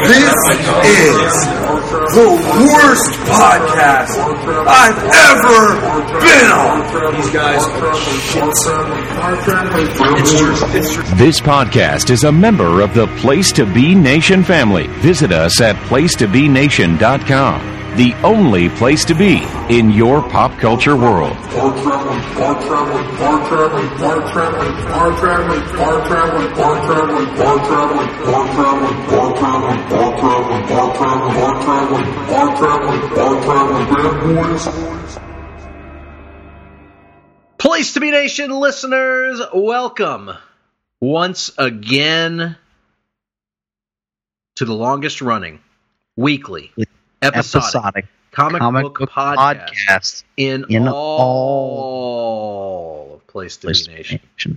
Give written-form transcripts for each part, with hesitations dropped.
This is the worst podcast I've ever been on. These guys are shits. It's true. This podcast is a member of the Place to Be Nation family. Visit us at placetobenation.com. The only place to be in your pop culture world. Place to Be Nation listeners, welcome once again to the longest running weekly episodic comic book podcast in all of Place to Be Nation.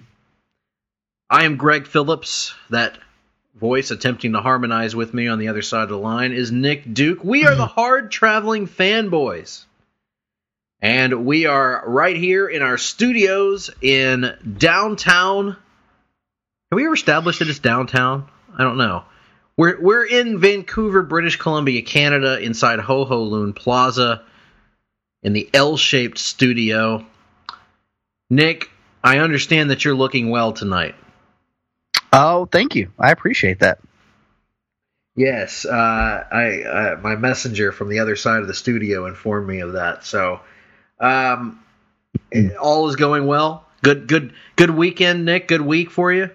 I am Greg Phillips. That voice attempting to harmonize with me on the other side of the line is Nick Duke. We are the hard-traveling fanboys. And we are right here in our studios in downtown. Have we ever established that it's downtown? I don't know. We're in Vancouver, British Columbia, Canada, inside Ho Ho Loon Plaza, in the L-shaped studio. Nick, I understand that you're looking well tonight. Oh, thank you. I appreciate that. Yes, my messenger from the other side of the studio informed me of that. So, all is going well. Good weekend, Nick. Good week for you.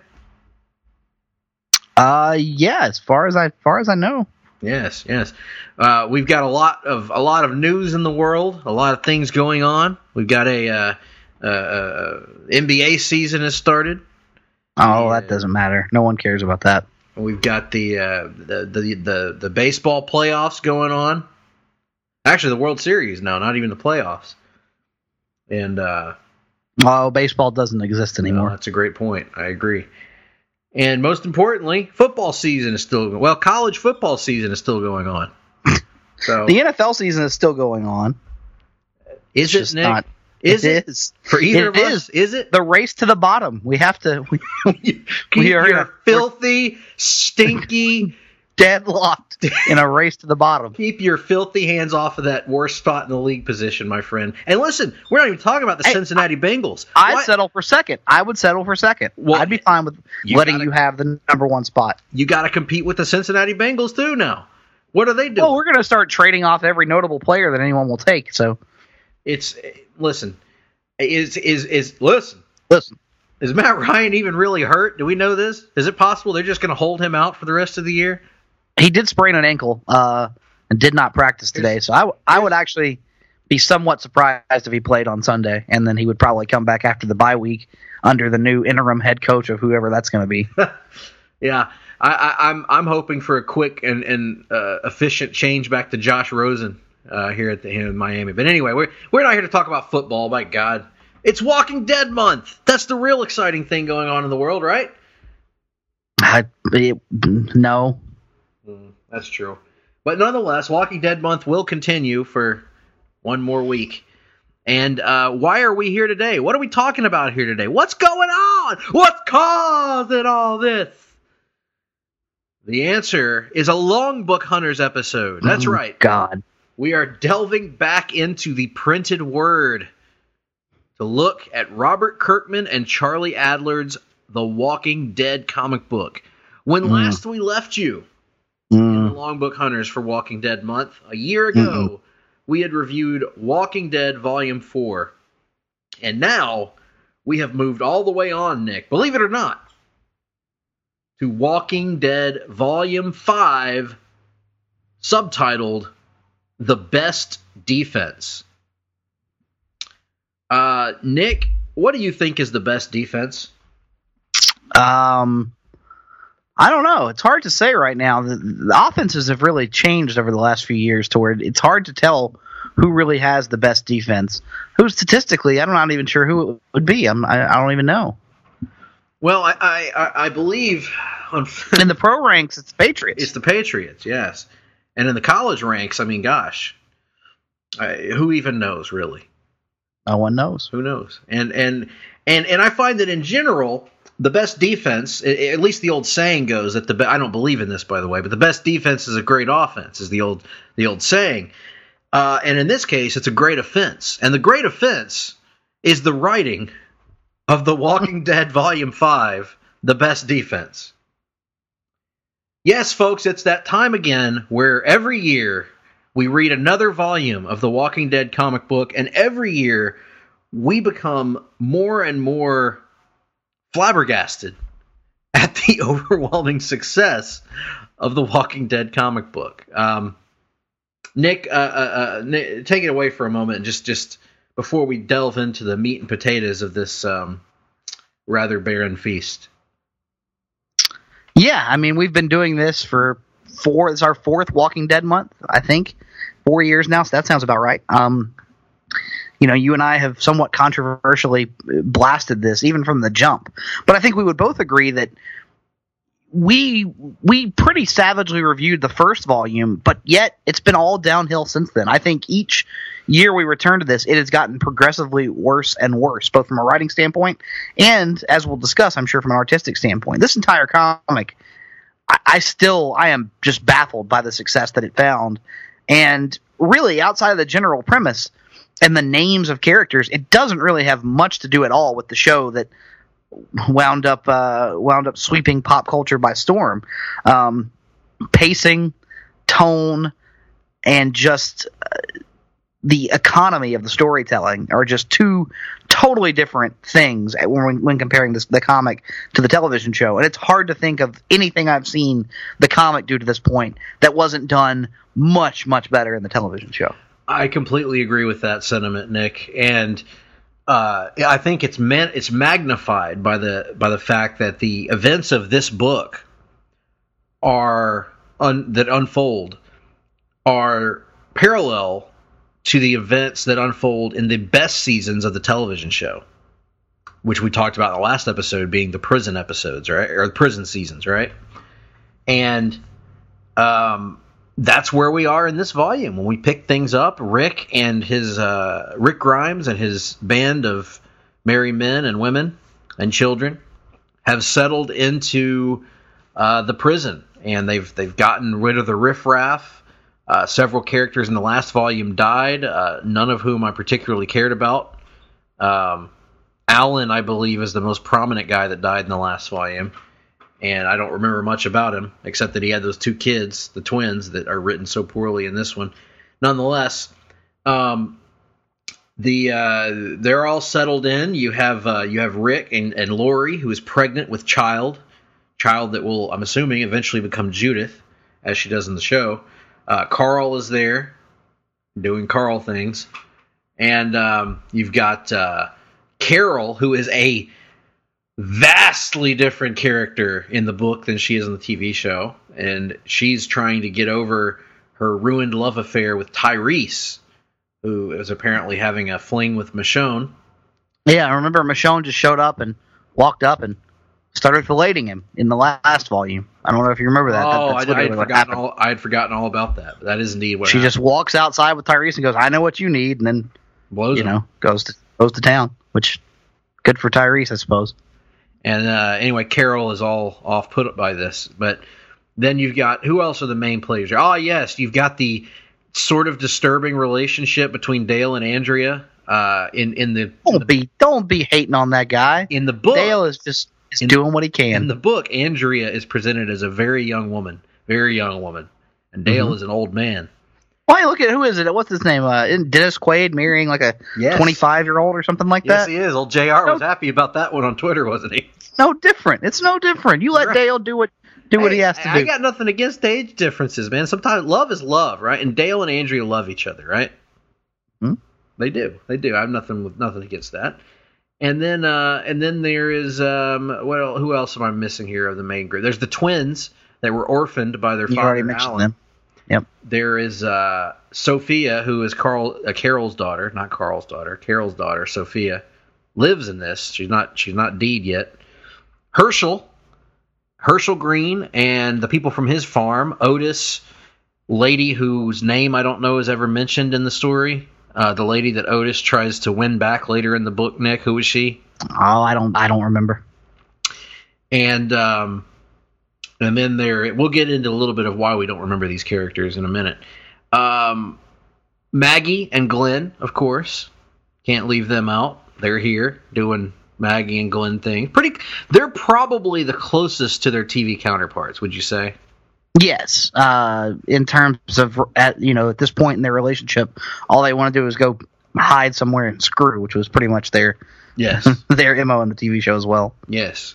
Yeah, as far as I know. Yes. We've got a lot of news in the world, a lot of things going on. We've got a NBA season has started. Oh, that doesn't matter. No one cares about that. We've got the baseball playoffs going on. Actually, the World Series now, not even the playoffs. And baseball doesn't exist anymore. No, that's a great point. I agree. And most importantly, football season is still going. Well, college football season is still going on. So the NFL season is still going on. Is it, Nick? Is it for either of us? Is it the race to the bottom? We have to. We are filthy, stinky, deadlocked in a race to the bottom. Keep your filthy hands off of that worst spot in the league position, my friend. And listen, we're not even talking about the Cincinnati Bengals. I'd settle for second. I would settle for second. Well, I'd be fine with letting you have the number one spot. You got to compete with the Cincinnati Bengals too now. What are they doing? Well, we're going to start trading off every notable player that anyone will take. So listen. Is Matt Ryan even really hurt? Do we know this? Is it possible they're just going to hold him out for the rest of the year? He did sprain an ankle and did not practice today, so I would actually be somewhat surprised if he played on Sunday, and then he would probably come back after the bye week under the new interim head coach of whoever that's going to be. Yeah, I'm hoping for a quick and efficient change back to Josh Rosen here in Miami. But anyway, we're not here to talk about football. My God, it's Walking Dead month. That's the real exciting thing going on in the world, right? No. That's true. But nonetheless, Walking Dead month will continue for one more week. And why are we here today? What are we talking about here today? What's going on? What's causing all this? The answer is a Long Book Hunters episode. That's right. God. We are delving back into the printed word to look at Robert Kirkman and Charlie Adler's The Walking Dead comic book. When last we left you in the Long Book Hunters for Walking Dead month, a year ago, we had reviewed Walking Dead Volume 4. And now we have moved all the way on, Nick, believe it or not, to Walking Dead Volume 5, subtitled The Best Defense. Nick, what do you think is the best defense? I don't know. It's hard to say right now. The offenses have really changed over the last few years to where it's hard to tell who really has the best defense. Who statistically, I'm not even sure who it would be. I don't even know. Well, I believe in the pro ranks, it's the Patriots. It's the Patriots, yes. And in the college ranks, I mean, gosh, who even knows, really? No one knows. Who knows? And I find that in general, the best defense, at least the old saying goes that I don't believe in this, by the way, but the best defense is a great offense, is the old saying. And in this case, it's a great offense. And the great offense is the writing of The Walking Dead Volume 5, The Best Defense. Yes, folks, it's that time again where every year we read another volume of the Walking Dead comic book, and every year we become more and more flabbergasted at the overwhelming success of the Walking Dead comic book. Nick, take it away for a moment, just before we delve into the meat and potatoes of this rather barren feast. Yeah, I mean, we've been doing this for it's our 4th Walking Dead month, I think. 4 years now, so that sounds about right. You and I have somewhat controversially blasted this, even from the jump. But I think we would both agree that we pretty savagely reviewed the first volume, but yet it's been all downhill since then. I think each year we return to this, it has gotten progressively worse and worse, both from a writing standpoint and, as we'll discuss, I'm sure, from an artistic standpoint. This entire comic, I am just baffled by the success that it found. And really, outside of the general premise and the names of characters, it doesn't really have much to do at all with the show that wound up sweeping pop culture by storm. Pacing, tone, and just the economy of the storytelling are just two totally different things when comparing the comic to the television show. And it's hard to think of anything I've seen the comic do to this point that wasn't done much, much better in the television show. I completely agree with that sentiment, Nick. And I think it's magnified by the fact that the events of this book that unfold are parallel to the events that unfold in the best seasons of the television show, which we talked about in the last episode being the prison episodes, right? Or the prison seasons, right? And that's where we are in this volume. When we pick things up, Rick Grimes and his band of merry men and women and children have settled into the prison, and they've gotten rid of the riffraff. Several characters in the last volume died, none of whom I particularly cared about. Alan, I believe, is the most prominent guy that died in the last volume, and I don't remember much about him, except that he had those 2 kids, the twins, that are written so poorly in this one. Nonetheless, they're all settled in. You have Rick and Lori, who is pregnant with child that will, I'm assuming, eventually become Judith, as she does in the show. Carl is there, doing Carl things. And you've got Carol, who is a vastly different character in the book than she is in the TV show. And she's trying to get over her ruined love affair with Tyrese, who is apparently having a fling with Michonne. Yeah, I remember Michonne just showed up and walked up and started filleting him in the last volume. I don't know if you remember that. Oh, I had forgotten all about that. But that is indeed what happened. She just walks outside with Tyrese and goes, "I know what you need," and then blows him. Goes to town, which good for Tyrese, I suppose. And anyway, Carol is all off put by this. But then you've got, who else are the main players? Oh, yes, you've got the sort of disturbing relationship between Dale and Andrea. Don't be hating on that guy. In the book, Dale is just doing what he can. In the book, Andrea is presented as a very young woman, and Dale is an old man. Why, look at, who is it? What's his name? Isn't Dennis Quaid marrying like a 25-year-old or something like that? Yes, he is. Old JR was happy about that one on Twitter, wasn't he? No different. It's no different. You let Dale do what he has to do. I got nothing against age differences, man. Sometimes love is love, right? And Dale and Andrea love each other, right? They do. I have nothing against that. And then there is who else am I missing here of the main group? There's the twins that were orphaned by their father. You already mentioned Alan. them. Yep. There is Sophia, who is Carol's daughter, not Carl's daughter. Carol's daughter, Sophia, lives in this. She's not deed yet. Herschel Green, and the people from his farm. Otis, lady whose name I don't know is ever mentioned in the story. The lady that Otis tries to win back later in the book. Nick, who is she? Oh, I don't remember. And then we'll get into a little bit of why we don't remember these characters in a minute. Maggie and Glenn, of course, can't leave them out. They're here doing Maggie and Glenn things. They're probably the closest to their TV counterparts, would you say? Yes. In terms of at this point in their relationship, all they want to do is go hide somewhere and screw, which was pretty much their their MO in the TV show as well. Yes.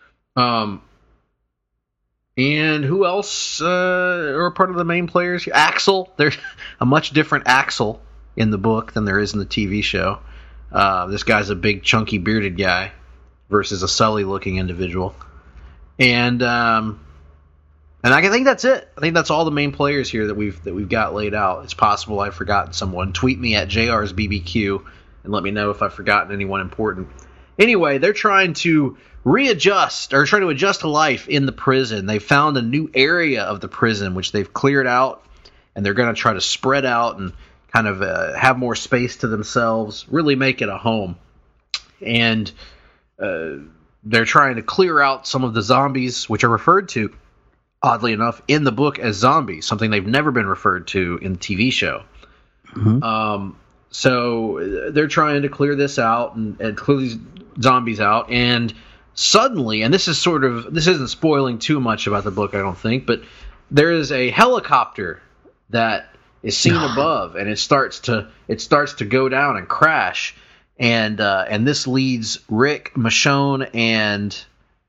And who else are part of the main players? Axel. There's a much different Axel in the book than there is in the TV show. This guy's a big, chunky, bearded guy versus a Sully-looking individual. And I think that's it. I think that's all the main players here that we've got laid out. It's possible I've forgotten someone. Tweet me at JRsBBQ and let me know if I've forgotten anyone important. Anyway, they're trying to adjust to life in the prison. They found a new area of the prison which they've cleared out, and they're going to try to spread out and kind of have more space to themselves, really make it a home. And they're trying to clear out some of the zombies, which are referred to, oddly enough, in the book as zombies, something they've never been referred to in the TV show. Mm-hmm. So they're trying to clear this out and clear these zombies out, and suddenly, and this isn't spoiling too much about the book, I don't think, but there is a helicopter that is seen above, and it starts to go down and crash, and this leads Rick, Michonne, and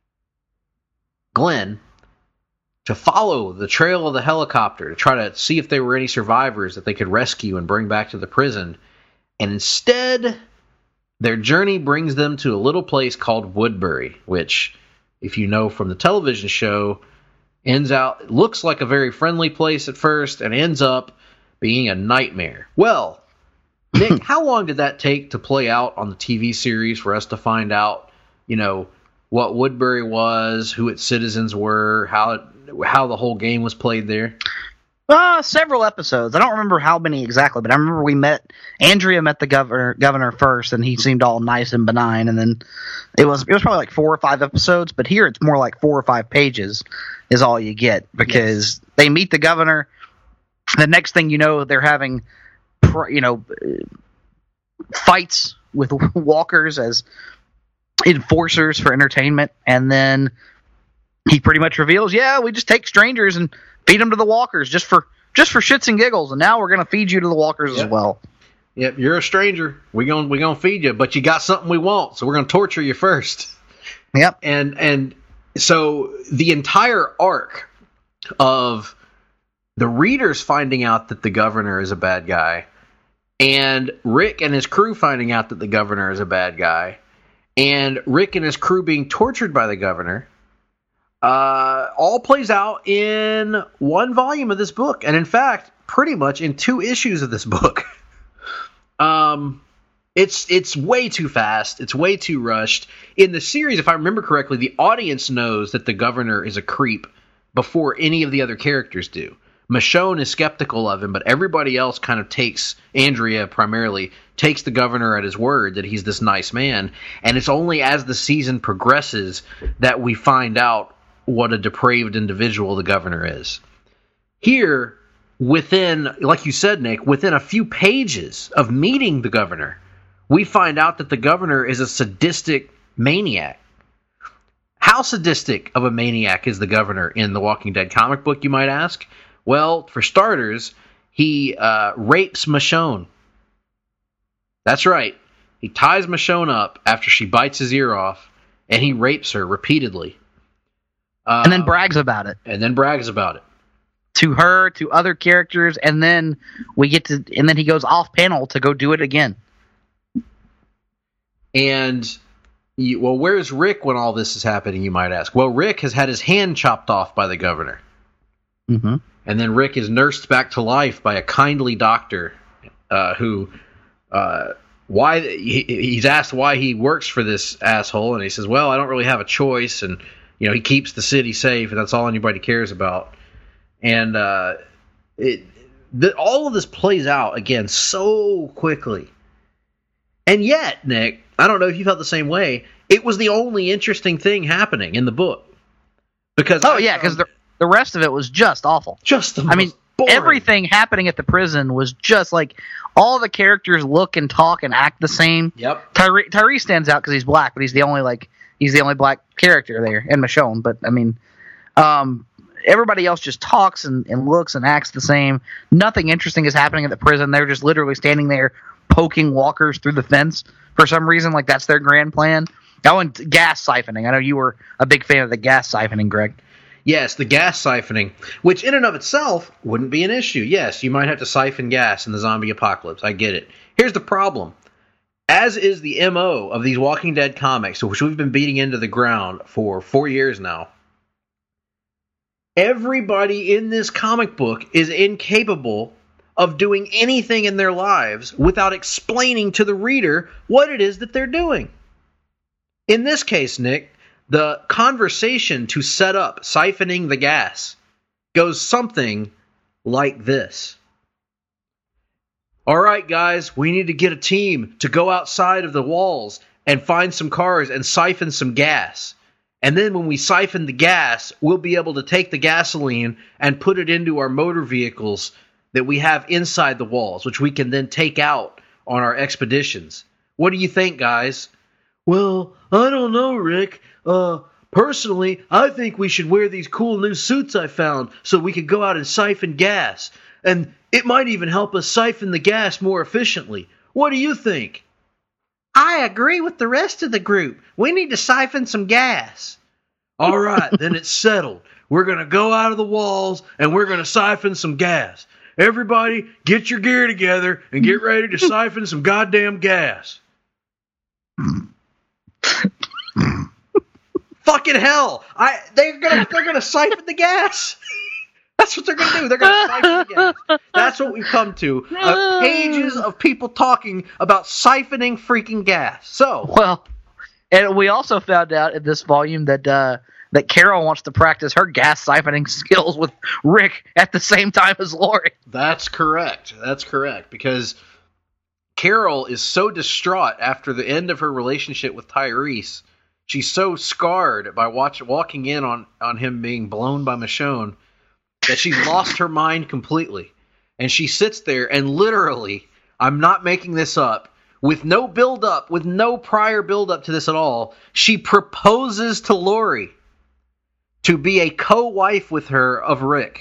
Glenn to follow the trail of the helicopter to try to see if there were any survivors that they could rescue and bring back to the prison. And instead, their journey brings them to a little place called Woodbury, which, if you know from the television show, looks like a very friendly place at first and ends up being a nightmare. Well, Nick, how long did that take to play out on the TV series for us to find out, what Woodbury was, who its citizens were, how the whole game was played there? Several episodes. I don't remember how many exactly, but I remember Andrea met the governor first, and he seemed all nice and benign, and then it was probably like 4 or 5 episodes, but here it's more like 4 or 5 pages is all you get, because they meet the governor. The next thing you know, they're having fights with walkers as enforcers for entertainment, and then he pretty much reveals, we just take strangers and feed them to the walkers just for shits and giggles, and now we're going to feed you to the walkers as well. Yep, you're a stranger. We're gonna feed you, but you got something we want, so we're gonna torture you first. Yep. And so the entire arc of the readers finding out that the governor is a bad guy, and Rick and his crew finding out that the governor is a bad guy, and Rick and his crew being tortured by the governor, all plays out in one volume of this book, and in fact, pretty much in 2 issues of this book. It's way too fast. It's way too rushed. In the series, if I remember correctly, the audience knows that the governor is a creep before any of the other characters do. Michonne is skeptical of him, but everybody else kind of Andrea primarily, takes the governor at his word that he's this nice man, and it's only as the season progresses that we find out what a depraved individual the governor is. Here, like you said, Nick, within a few pages of meeting the governor, we find out that the governor is a sadistic maniac. How sadistic of a maniac is the governor in the Walking Dead comic book, you might ask? Well, for starters, he rapes Michonne. That's right. He ties Michonne up after she bites his ear off, and he rapes her repeatedly. And then brags about it. To her, to other characters, and then he goes off panel to go do it again. And, where's Rick when all this is happening, you might ask? Well, Rick has had his hand chopped off by the governor. Mm-hmm. And then Rick is nursed back to life by a kindly doctor who he's asked why he works for this asshole, and he says, well, I don't really have a choice, and he keeps the city safe, and that's all anybody cares about. And all of this plays out again so quickly, And yet, Nick, I don't know if you felt the same way, it was the only interesting thing happening in the book. Because because the rest of it was just awful. Boring. Everything happening at the prison was just like all the characters look and talk and act the same. Yep. Tyrese stands out because he's black, but he's the only black character there, and Michonne. But I mean, everybody else just talks and looks and acts the same. Nothing interesting is happening at the prison. They're just literally standing there poking walkers through the fence for some reason. Like that's their grand plan. Oh, and gas siphoning. I know you were a big fan of the gas siphoning, Greg. Yes, the gas siphoning, which in and of itself wouldn't be an issue. Yes, you might have to siphon gas in the zombie apocalypse. I get it. Here's the problem. As is the MO of these Walking Dead comics, which we've been beating into the ground for 4 years now, everybody in this comic book is incapable of doing anything in their lives without explaining to the reader what it is that they're doing. In this case, Nick, the conversation to set up siphoning the gas goes something like this. All right, guys, we need to get a team to go outside of the walls and find some cars and siphon some gas. And then when we siphon the gas, we'll be able to take the gasoline and put it into our motor vehicles that we have inside the walls, which we can then take out on our expeditions. What do you think, guys? Well, I don't know, Rick. Personally, I think we should wear these cool new suits I found so we could go out and siphon gas. And it might even help us siphon the gas more efficiently. What do you think? I agree with the rest of the group. We need to siphon some gas. All right, then it's settled. We're going to go out of the walls and we're going to siphon some gas. Everybody, get your gear together and get ready to siphon some goddamn gas. Fucking hell! They're gonna siphon the gas. That's what they're gonna do. They're gonna siphon the gas. That's what we've come to. Pages of people talking about siphoning freaking gas. So well, and we also found out in this volume that Carol wants to practice her gas siphoning skills with Rick at the same time as Lori. That's correct. Because Carol is so distraught after the end of her relationship with Tyrese. She's so scarred by walking in on him being blown by Michonne that she's lost her mind completely. And she sits there and literally, I'm not making this up, with no build-up, with no prior build-up to this at all, she proposes to Lori to be a co-wife with her of Rick.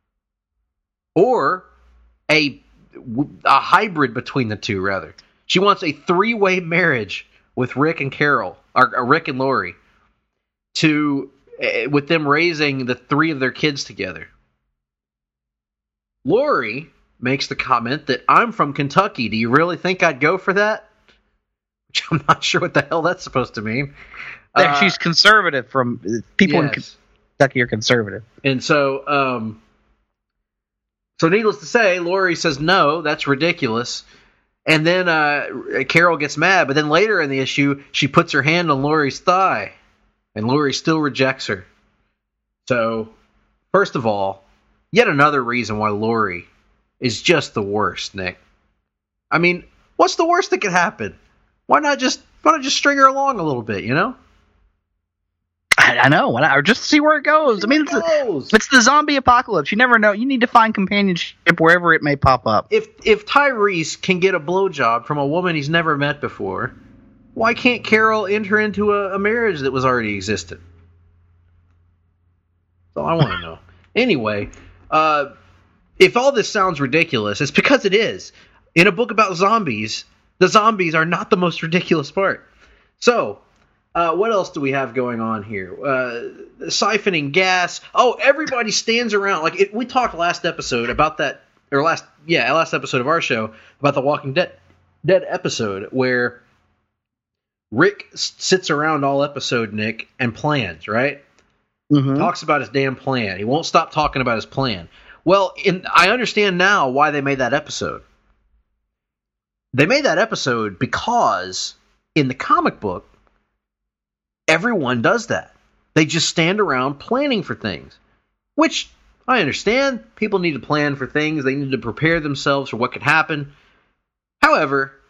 Or a hybrid between the two, rather. She wants a three-way marriage with Rick and Carol, or Rick and Lori, with them raising the three of their kids together. Lori makes the comment that I'm from Kentucky. Do you really think I'd go for that? Which I'm not sure what the hell that's supposed to mean. She's conservative. From people in Kentucky are conservative, and so needless to say, Lori says no, that's ridiculous. And then Carol gets mad, but then later in the issue, she puts her hand on Lori's thigh, and Lori still rejects her. So, first of all, yet another reason why Lori is just the worst, Nick. I mean, what's the worst that could happen? Why not just string her along a little bit, you know? I know, or just see where it goes. I mean, it's the zombie apocalypse. You never know. You need to find companionship wherever it may pop up. If Tyrese can get a blowjob from a woman he's never met before, why can't Carol enter into a marriage that was already existent? That's all I want to know. Anyway, if all this sounds ridiculous, it's because it is. In a book about zombies, the zombies are not the most ridiculous part. So, what else do we have going on here? Siphoning gas. Oh, everybody stands around. We talked last episode about that, or last episode of our show about the Walking Dead episode where Rick sits around all episode, Nick, and plans, right? Mm-hmm. Talks about his damn plan. He won't stop talking about his plan. Well, I understand now why they made that episode. They made that episode because in the comic book, everyone does that. They just stand around planning for things, which I understand. People need to plan for things. They need to prepare themselves for what could happen. However,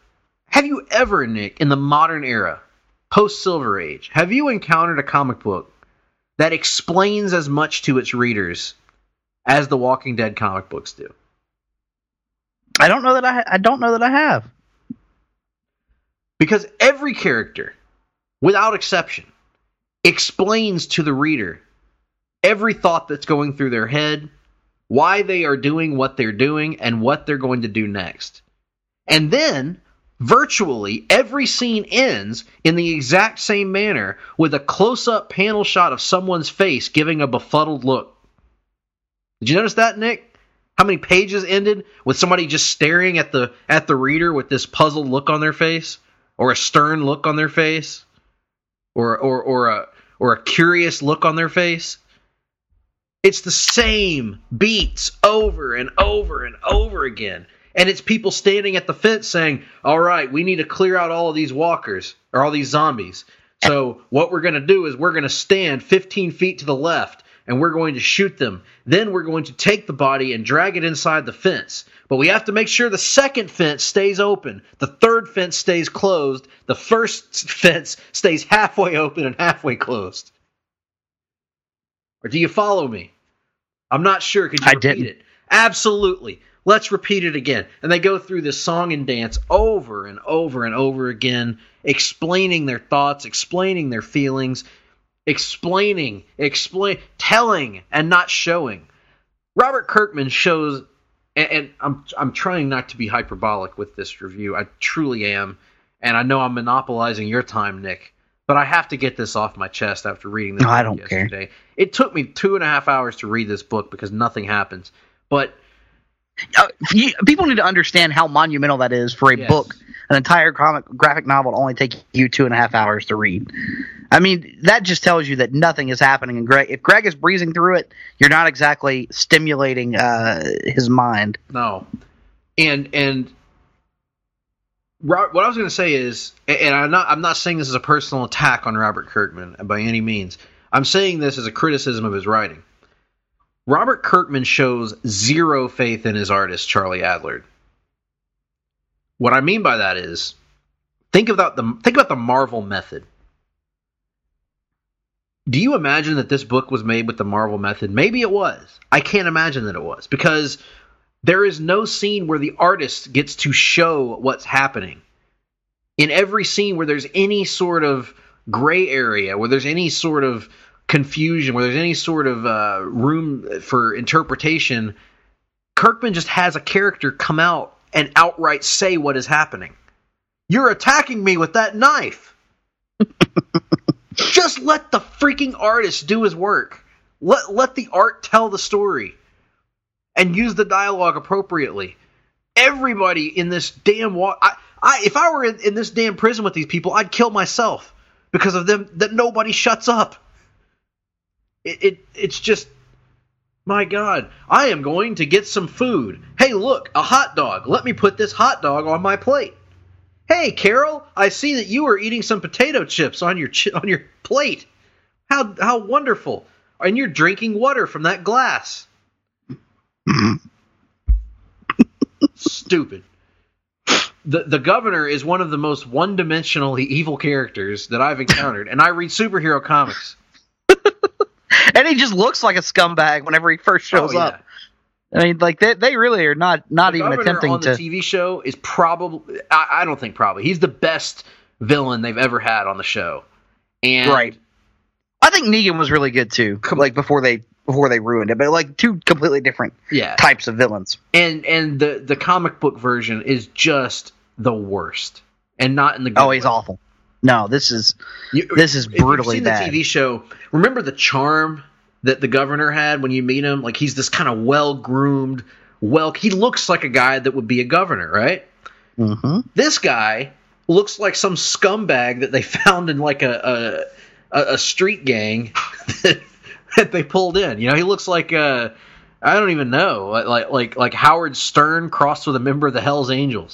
Have you ever, Nick, in the modern era, post-Silver Age, have you encountered a comic book that explains as much to its readers as the Walking Dead comic books do? I don't know that I have. Because every character, without exception, explains to the reader every thought that's going through their head, why they are doing what they're doing, and what they're going to do next. And then, virtually every scene ends in the exact same manner with a close-up panel shot of someone's face giving a befuddled look. Did you notice that, Nick? How many pages ended with somebody just staring at the reader with this puzzled look on their face, or a stern look on their face, or a curious look on their face? It's the same beats over and over and over again. And it's people standing at the fence saying, all right, we need to clear out all of these walkers, or all these zombies. So what we're going to do is we're going to stand 15 feet to the left, and we're going to shoot them. Then we're going to take the body and drag it inside the fence. But we have to make sure the second fence stays open. The third fence stays closed. The first fence stays halfway open and halfway closed. Or do you follow me? I'm not sure. Could you repeat it? Absolutely. Let's repeat it again. And they go through this song and dance over and over and over again, explaining their thoughts, explaining their feelings, telling and not showing. Robert Kirkman shows, and I'm trying not to be hyperbolic with this review. I truly am, and I know I'm monopolizing your time, Nick, but I have to get this off my chest after reading this book I don't yesterday. care. It took me 2.5 hours to read this book because nothing happens, but people need to understand how monumental that is for a book. An entire graphic novel will only take you 2.5 hours to read. I mean, that just tells you that nothing is happening. And if Greg is breezing through it, you're not exactly stimulating his mind. No. And what I was going to say is, and I'm not saying this is a personal attack on Robert Kirkman by any means. I'm saying this as a criticism of his writing. Robert Kirkman shows zero faith in his artist, Charlie Adlard. What I mean by that is, think about the Marvel method. Do you imagine that this book was made with the Marvel method? Maybe it was. I can't imagine that it was, because there is no scene where the artist gets to show what's happening. In every scene where there's any sort of gray area, where there's any sort of confusion, where there's any sort of room for interpretation, Kirkman just has a character come out and outright say what is happening. You're attacking me with that knife. Just let the freaking artist do his work. Let the art tell the story. And use the dialogue appropriately. Everybody in this damn... if I were in this damn prison with these people, I'd kill myself. Because of them, that nobody shuts up. It's just... My God, I am going to get some food. Hey, look, a hot dog. Let me put this hot dog on my plate. Hey, Carol, I see that you are eating some potato chips on your plate. How wonderful. And you're drinking water from that glass. Stupid. The governor is one of the most one-dimensionally evil characters that I've encountered, and I read superhero comics. And he just looks like a scumbag whenever he first shows up. I mean, like they really are not even attempting to. The TV show is probably, I don't think probably, he's the best villain they've ever had on the show. And right. I think Negan was really good too. Like before they ruined it, but like two completely different types of villains. And the comic book version is just the worst, and not in the good way. He's awful. No, this is brutally if you've seen bad. The TV show, remember the charm that the governor had when you meet him? Like, he's this kind of well-groomed, he looks like a guy that would be a governor, right? Mm-hmm. This guy looks like some scumbag that they found in like a street gang that they pulled in. You know, he looks like I don't even know, like Howard Stern crossed with a member of the Hells Angels.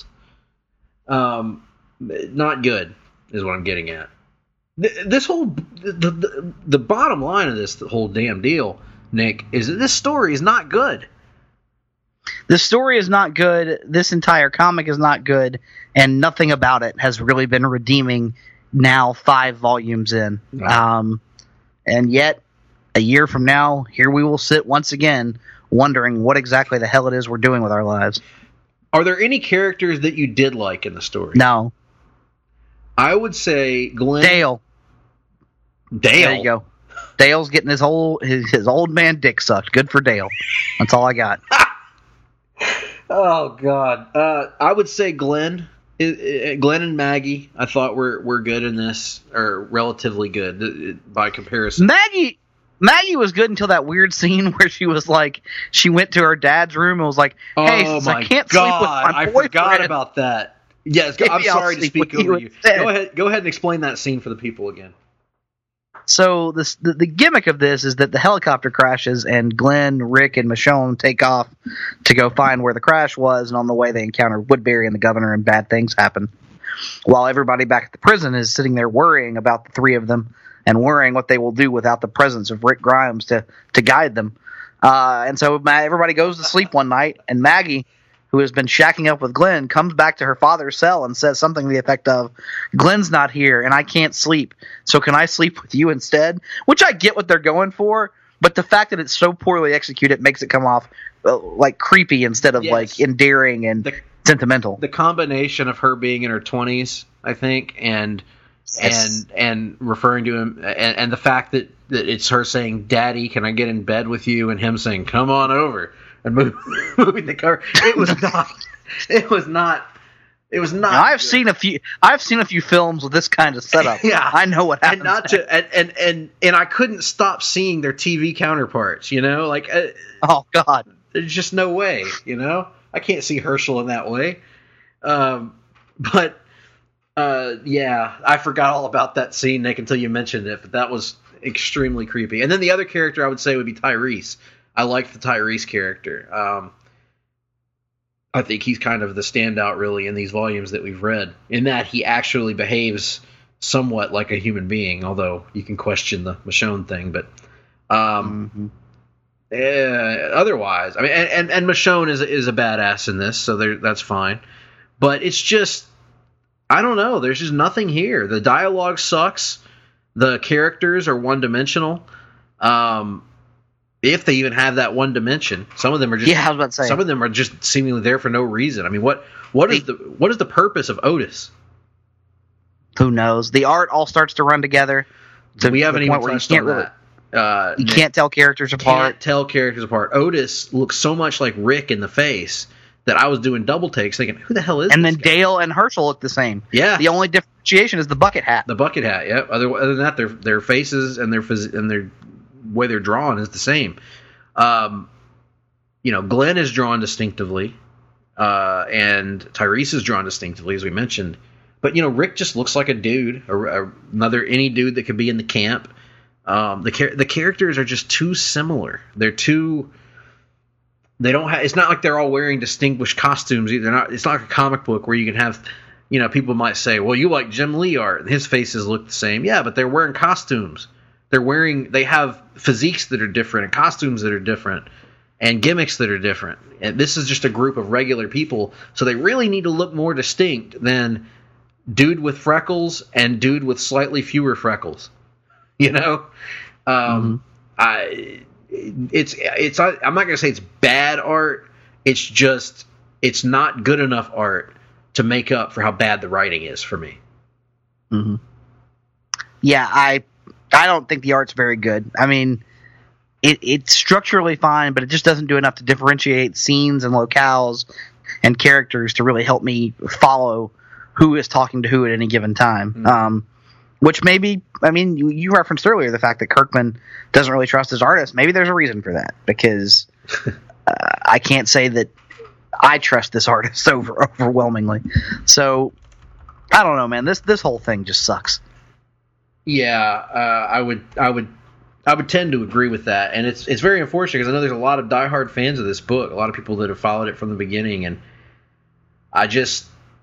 Not good is what I'm getting at. This whole the bottom line of this whole damn deal, Nick, is that this story is not good. The story is not good. This entire comic is not good, and nothing about it has really been redeeming. Now 5 volumes in, and yet a year from now, here we will sit once again, wondering what exactly the hell it is we're doing with our lives. Are there any characters that you did like in the story? No. I would say Glenn. Dale. There you go. Dale's getting his old man dick sucked. Good for Dale. That's all I got. Oh God. I would say Glenn. Glenn and Maggie, I thought were good in this, or relatively good by comparison. Maggie was good until that weird scene where she went to her dad's room and was like, "Hey, oh I can't sleep with my boyfriend." I forgot about that. Yes, I'm sorry to speak over you. Go ahead and explain that scene for the people again. So the gimmick of this is that the helicopter crashes and Glenn, Rick, and Michonne take off to go find where the crash was, and on the way they encounter Woodbury and the governor, and bad things happen. While everybody back at the prison is sitting there worrying about the 3 of them and worrying what they will do without the presence of Rick Grimes to guide them. And so everybody goes to sleep one night, and Maggie, who has been shacking up with Glenn, comes back to her father's cell and says something to the effect of, "Glenn's not here, and I can't sleep, so can I sleep with you instead?" Which I get what they're going for, but the fact that it's so poorly executed makes it come off like creepy instead of like endearing and sentimental. The combination of her being in her 20s, I think, and referring to him, and the fact that it's her saying, "Daddy, can I get in bed with you?" and him saying, "Come on over," and moving the car. It was not. I've seen a few films with this kind of setup. Yeah, I know what happens. And I couldn't stop seeing their TV counterparts. Oh God, there's just no way. I can't see Herschel in that way. Yeah, I forgot all about that scene, Nick, until you mentioned it. But that was extremely creepy. And then the other character I would say would be Tyrese. I like the Tyrese character. I think he's kind of the standout, really, in these volumes that we've read, in that he actually behaves somewhat like a human being, although you can question the Michonne thing. But otherwise, I mean, and Michonne is a badass in this, so that's fine. But it's just, I don't know. There's just nothing here. The dialogue sucks. The characters are one-dimensional. If they even have that one dimension, some of them are just. Yeah, I was about to say. Some of them are just seemingly there for no reason. I mean, what is the purpose of Otis? Who knows? The art all starts to run together. We haven't even touched on that. You can't tell characters apart. Otis looks so much like Rick in the face that I was doing double takes, thinking, "Who the hell is?" And this then guy? Dale and Herschel look the same. Yeah. The only differentiation is the bucket hat. The bucket hat. Yeah. Other than that, their faces and their way they're drawn is the same. Glenn is drawn distinctively, and Tyrese is drawn distinctively, as we mentioned. But Rick just looks like a dude, any dude that could be in the camp. The characters are just too similar. They don't have. It's not like they're all wearing distinguished costumes either. It's not like a comic book where you can have. People might say, "Well, you like Jim Lee art, and his faces look the same." Yeah, but they're wearing costumes. They have physiques that are different and costumes that are different and gimmicks that are different. And this is just a group of regular people, so they really need to look more distinct than dude with freckles and dude with slightly fewer freckles. I'm not going to say it's bad art. It's just, it's not good enough art to make up for how bad the writing is for me. Mm-hmm. Yeah, I don't think the art's very good. I mean, it's structurally fine, but it just doesn't do enough to differentiate scenes and locales and characters to really help me follow who is talking to who at any given time. Mm-hmm. Which maybe, I mean, you referenced earlier the fact that Kirkman doesn't really trust his artists. Maybe there's a reason for that, because I can't say that I trust this artist overwhelmingly. So, I don't know, man. This whole thing just sucks. Yeah, I would tend to agree with that, and it's very unfortunate because I know there's a lot of diehard fans of this book, a lot of people that have followed it from the beginning, and I just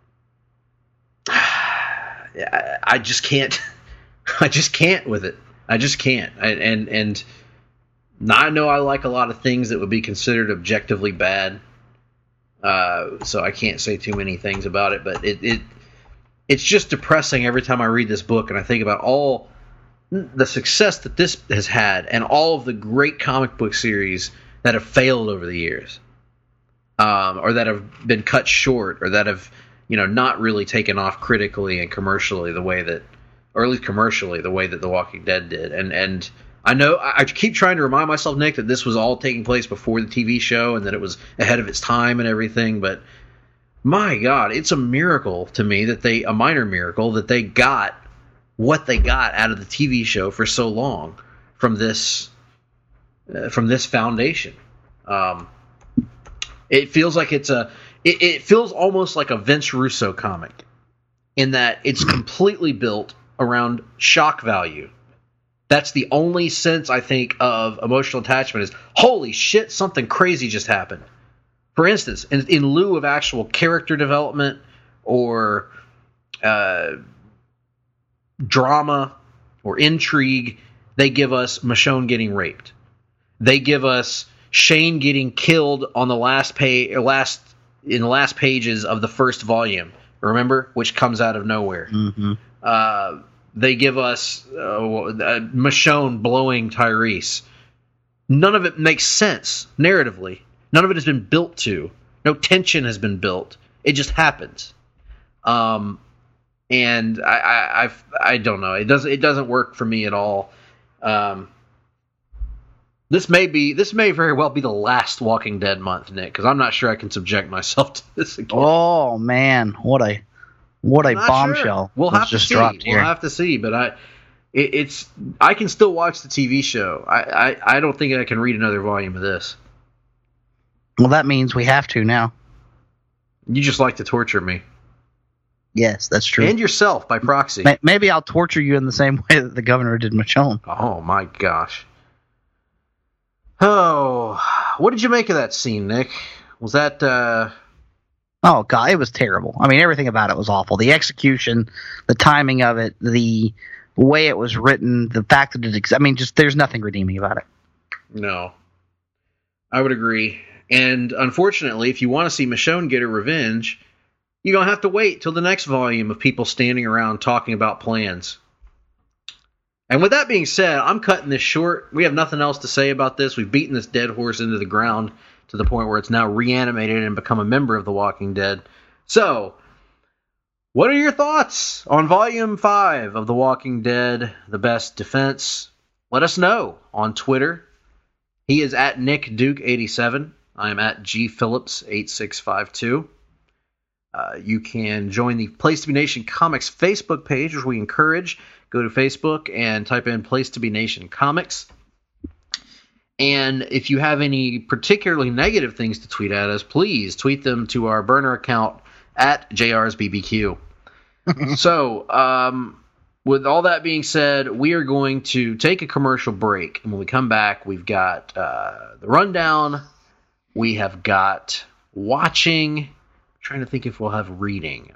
can't with it. I just can't, and I know I like a lot of things that would be considered objectively bad, so I can't say too many things about it, but it's just depressing every time I read this book and I think about all the success that this has had and all of the great comic book series that have failed over the years, or that have been cut short, or that have, not really taken off critically and commercially the way that, or at least commercially, the way that The Walking Dead did. And I know I keep trying to remind myself, Nick, that this was all taking place before the TV show and that it was ahead of its time and everything, but my God, it's a miracle to me a minor miracle that they got what they got out of the TV show for so long from this foundation. It feels like it feels almost like a Vince Russo comic in that it's completely built around shock value. That's the only sense I think of emotional attachment is, holy shit, something crazy just happened. For instance, in lieu of actual character development or drama or intrigue, they give us Michonne getting raped. They give us Shane getting killed on the last pages of the first volume. Remember, which comes out of nowhere. Mm-hmm. They give us Michonne blowing Tyrese. None of it makes sense narratively. None of it has been built to. No tension has been built. It just happens. And I don't know. It doesn't work for me at all. This may very well be the last Walking Dead month, Nick, because I'm not sure I can subject myself to this again. Oh man, what a bombshell! Sure. We'll have to see. We'll have to see, but I can still watch the TV show. I don't think I can read another volume of this. Well, that means we have to now. You just like to torture me. Yes, that's true. And yourself by proxy. Maybe I'll torture you in the same way that the governor did Michonne. Oh my gosh. Oh, what did you make of that scene, Nick? Was that... Oh, God, it was terrible. I mean, everything about it was awful. The execution, the timing of it, the way it was written, the fact that just there's nothing redeeming about it. No. I would agree. And unfortunately, if you want to see Michonne get her revenge, you're going to have to wait till the next volume of people standing around talking about plans. And with that being said, I'm cutting this short. We have nothing else to say about this. We've beaten this dead horse into the ground to the point where it's now reanimated and become a member of The Walking Dead. So, what are your thoughts on Volume 5 of The Walking Dead, The Best Defense? Let us know on Twitter. He is at NickDuke87. I am at GPhillips8652. You can join the Place to Be Nation Comics Facebook page, which we encourage. Go to Facebook and type in Place to Be Nation Comics. And if you have any particularly negative things to tweet at us, please tweet them to our burner account at JRsBBQ. So, with all that being said, we are going to take a commercial break. And when we come back, we've got the rundown. We have got watching. I'm trying to think if we'll have reading.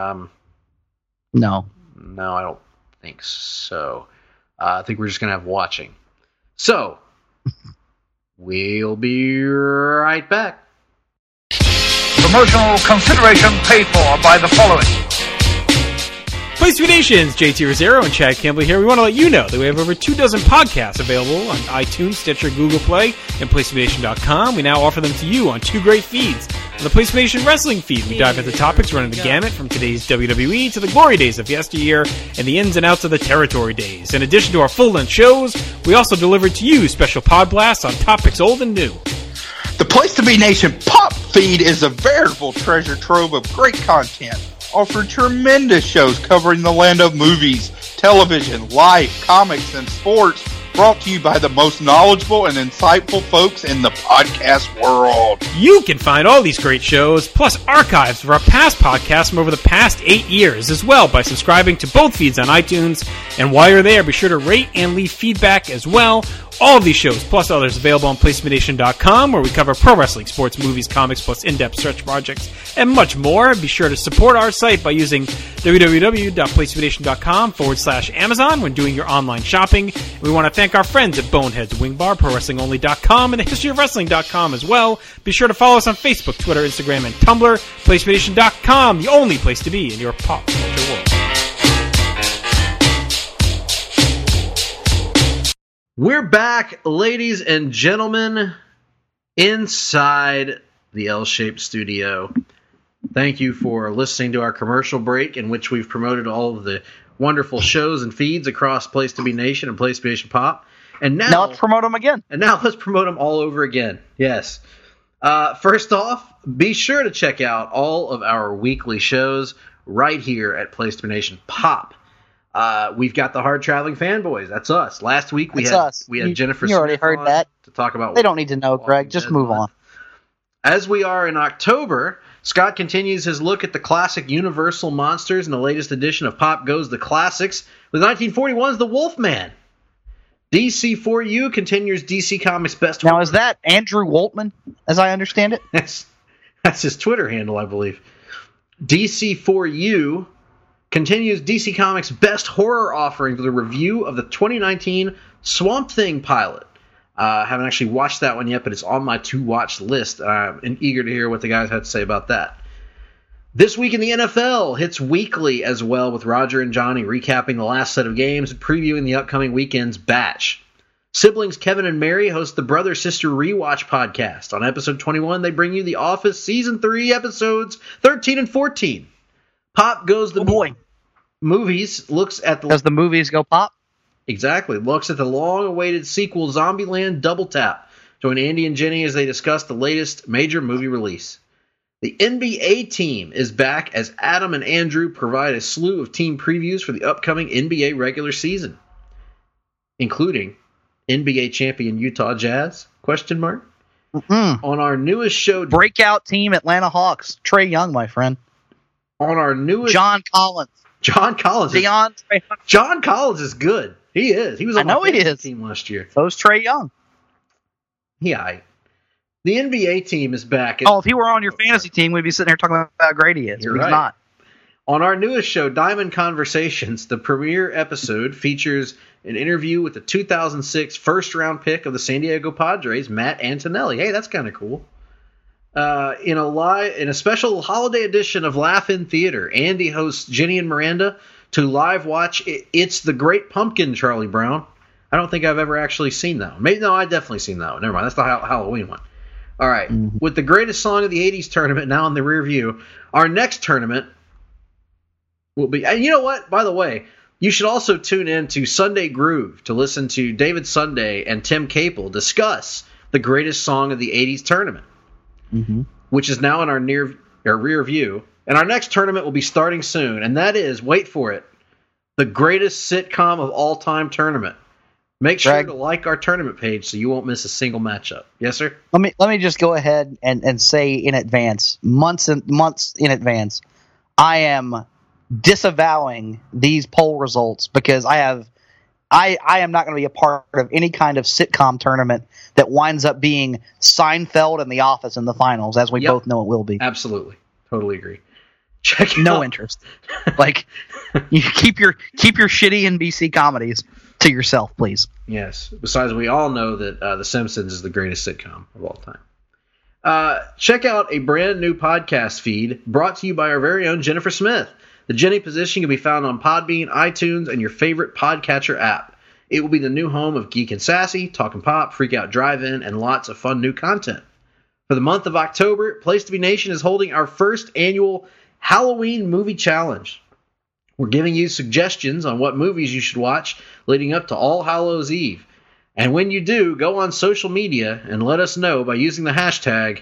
No, I don't think so. I think we're just going to have watching. So, we'll be right back. Promotional consideration paid for by the following. Place to Be Nations, JT Rosero and Chad Campbell here. We want to let you know that we have over 24 podcasts available on iTunes, Stitcher, Google Play, and PlaceToBeNation.com. We now offer them to you on two great feeds. On the Place to Be Nation Wrestling feed, we dive into topics running the gamut from today's WWE to the glory days of yesteryear and the ins and outs of the territory days. In addition to our full-length shows, we also deliver to you special pod blasts on topics old and new. The Place to Be Nation Pop feed is a veritable treasure trove of great content. Offer tremendous shows covering the land of movies, television, life, comics, and sports, brought to you by the most knowledgeable and insightful folks in the podcast world. You can find all these great shows, plus archives of our past podcasts from over the past 8 years as well by subscribing to both feeds on iTunes. And while you're there, be sure to rate and leave feedback as well. All of these shows, plus others, available on PlaceToBeNation.com, where we cover pro wrestling, sports, movies, comics, plus in-depth search projects, and much more. Be sure to support our site by using www.PlaceToBeNation.com/Amazon when doing your online shopping. And we want to thank our friends at Boneheads Wing Bar, ProWrestlingOnly.com, and TheHistoryOfWrestling.com as well. Be sure to follow us on Facebook, Twitter, Instagram, and Tumblr. PlaceToBeNation.com, the only place to be in your pop culture world. We're back, ladies and gentlemen, inside the L-shaped studio. Thank you for listening to our commercial break, in which we've promoted all of the wonderful shows and feeds across Place to Be Nation and Place to Be Nation Pop. And now let's promote them again. And now let's promote them all over again. Yes. First off, be sure to check out all of our weekly shows right here at Place to Be Nation Pop. We've got the Hard Traveling Fanboys. That's us. Last week we had Jennifer You already Smith heard on that. to talk about. They don't need to know, Greg. Just move on. As we are in October, Scott continues his look at the classic Universal monsters in the latest edition of Pop Goes the Classics with 1941's The Wolfman. DC4U continues DC Comics' best. Now, is that Andrew Woltman, as I understand it? That's his Twitter handle, I believe. DC4U continues DC Comics' best horror offering with a review of the 2019 Swamp Thing pilot. I haven't actually watched that one yet, but it's on my to-watch list. I'm eager to hear what the guys had to say about that. This Week in the NFL hits weekly as well, with Roger and Johnny recapping the last set of games and previewing the upcoming weekend's batch. Siblings Kevin and Mary host the Brother Sister Rewatch podcast. On episode 21, they bring you The Office Season 3 episodes 13 and 14. Pop Goes the Movies looks at the... Does the movies go pop? Exactly. Looks at the long-awaited sequel Zombieland Double Tap. Join Andy and Jenny as they discuss the latest major movie release. The NBA team is back as Adam and Andrew provide a slew of team previews for the upcoming NBA regular season, including NBA champion Utah Jazz? ? On our newest show... Breakout team Atlanta Hawks. Trae Young, my friend. On our newest... John Collins. John Collins is good. He is. He was on my team last year. So's Trae Young. Yeah. The NBA team is back. If he were on your fantasy team, we'd be sitting here talking about how great he is. You're but right. He's not. On our newest show, Diamond Conversations, the premiere episode features an interview with the 2006 first-round pick of the San Diego Padres, Matt Antonelli. Hey, that's kind of cool. In a special holiday edition of Laugh in Theater, Andy hosts Jenny and Miranda to live watch It's the Great Pumpkin, Charlie Brown. I don't think I've ever actually seen that one. I've definitely seen that one. Never mind. That's the Halloween one. All right. Mm-hmm. With the greatest song of the 80s tournament now in the rear view, our next tournament will be... And you know what? By the way, you should also tune in to Sunday Groove to listen to David Sunday and Tim Capel discuss the greatest song of the 80s tournament, which is now in our rear view. And our next tournament will be starting soon, and that is, wait for it, the greatest sitcom of all time tournament. Make sure to like our tournament page so you won't miss a single matchup. Yes, sir? Let me just go ahead and say in advance, months in advance, I am disavowing these poll results because I am not going to be a part of any kind of sitcom tournament that winds up being Seinfeld and The Office in the finals, as we both know it will be. Absolutely. Totally agree. No interest. Like, you keep your shitty NBC comedies to yourself, please. Yes. Besides, we all know that The Simpsons is the greatest sitcom of all time. Check out a brand new podcast feed brought to you by our very own Jennifer Smith. The Jenny Position can be found on Podbean, iTunes, and your favorite podcatcher app. It will be the new home of Geek and Sassy, Talkin' Pop, Freak Out Drive-In, and lots of fun new content. For the month of October, Place to Be Nation is holding our first annual Halloween Movie Challenge. We're giving you suggestions on what movies you should watch leading up to All Hallows Eve. And when you do, go on social media and let us know by using the hashtag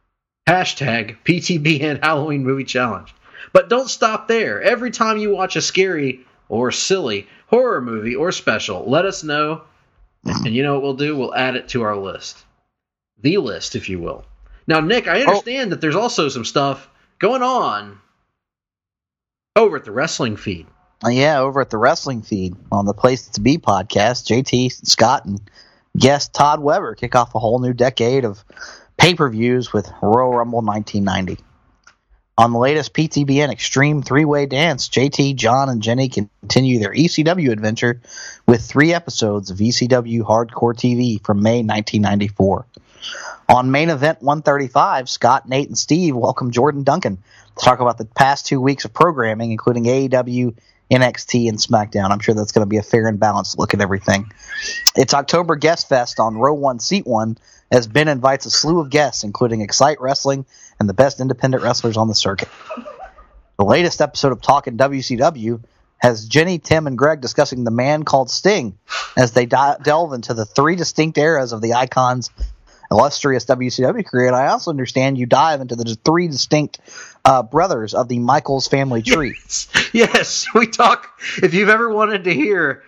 PTBN Halloween Movie Challenge. But don't stop there. Every time you watch a scary or silly horror movie or special, let us know. And you know what we'll do? We'll add it to our list. The list, if you will. Now, Nick, I understand that there's also some stuff going on over at the wrestling feed. Yeah, over at the wrestling feed on the Place to Be podcast, JT, Scott, and guest Todd Weber kick off a whole new decade of pay-per-views with Royal Rumble 1990. On the latest PTBN Extreme 3-Way Dance, JT, John, and Jenny continue their ECW adventure with 3 episodes of ECW Hardcore TV from May 1994. On Main Event 135, Scott, Nate, and Steve welcome Jordan Duncan to talk about the past 2 weeks of programming, including AEW, NXT, and SmackDown. I'm sure that's going to be a fair and balanced look at everything. It's October Guest Fest on Row 1, Seat 1, as Ben invites a slew of guests, including Excite Wrestling and the best independent wrestlers on the circuit. The latest episode of Talkin' WCW has Jenny, Tim, and Greg discussing the man called Sting as they delve into the 3 distinct eras of the Icon's illustrious WCW career. And I also understand you dive into the 3 distinct brothers of the Michaels family tree. Yes, we talk. If you've ever wanted to hear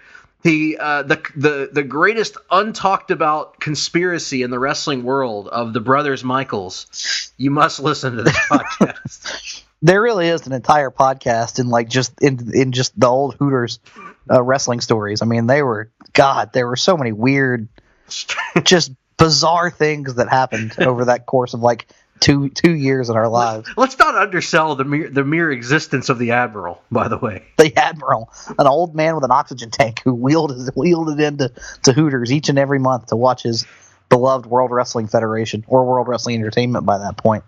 the greatest untalked about conspiracy in the wrestling world of the brothers Michaels, you must listen to this podcast. There really is an entire podcast in just the old Hooters wrestling stories. I mean, there were so many weird, just bizarre things that happened over that course of like two years in our lives. Let's not undersell the mere existence of the Admiral, by the way. The Admiral, an old man with an oxygen tank who wheeled it into Hooters each and every month to watch his beloved World Wrestling Federation or World Wrestling Entertainment by that point.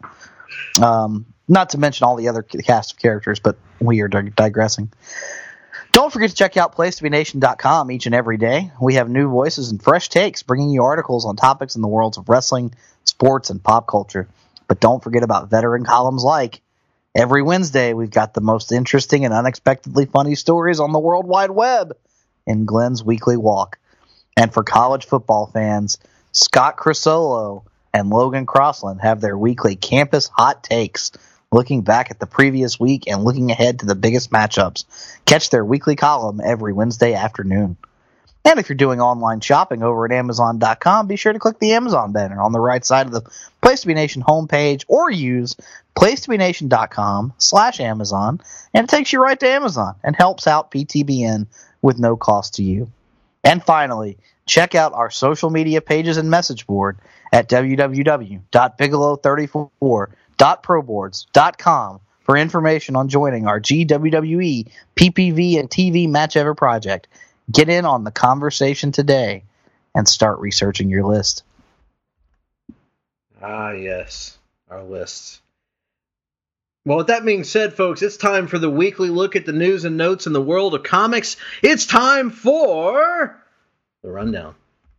Not to mention all the other cast of characters, but we are digressing. Don't forget to check out PlaceToBeNation.com each and every day. We have new voices and fresh takes, bringing you articles on topics in the worlds of wrestling, sports, and pop culture. But don't forget about veteran columns like every Wednesday, we've got the most interesting and unexpectedly funny stories on the World Wide Web in Glenn's Weekly Walk. And for college football fans, Scott Crisolo and Logan Crossland have their weekly Campus Hot Takes, looking back at the previous week and looking ahead to the biggest matchups. Catch their weekly column every Wednesday afternoon. And if you're doing online shopping over at Amazon.com, be sure to click the Amazon banner on the right side of the Place to Be Nation homepage or use PlaceToBeNation.com/Amazon, and it takes you right to Amazon and helps out PTBN with no cost to you. And finally, check out our social media pages and message board at www.bigelow34.proboards.com for information on joining our GWWE, PPV, and TV Match Ever project. Get in on the conversation today and start researching your list. Ah, yes, our lists. Well, with that being said, folks, it's time for the weekly look at the news and notes in the world of comics. It's time for the rundown.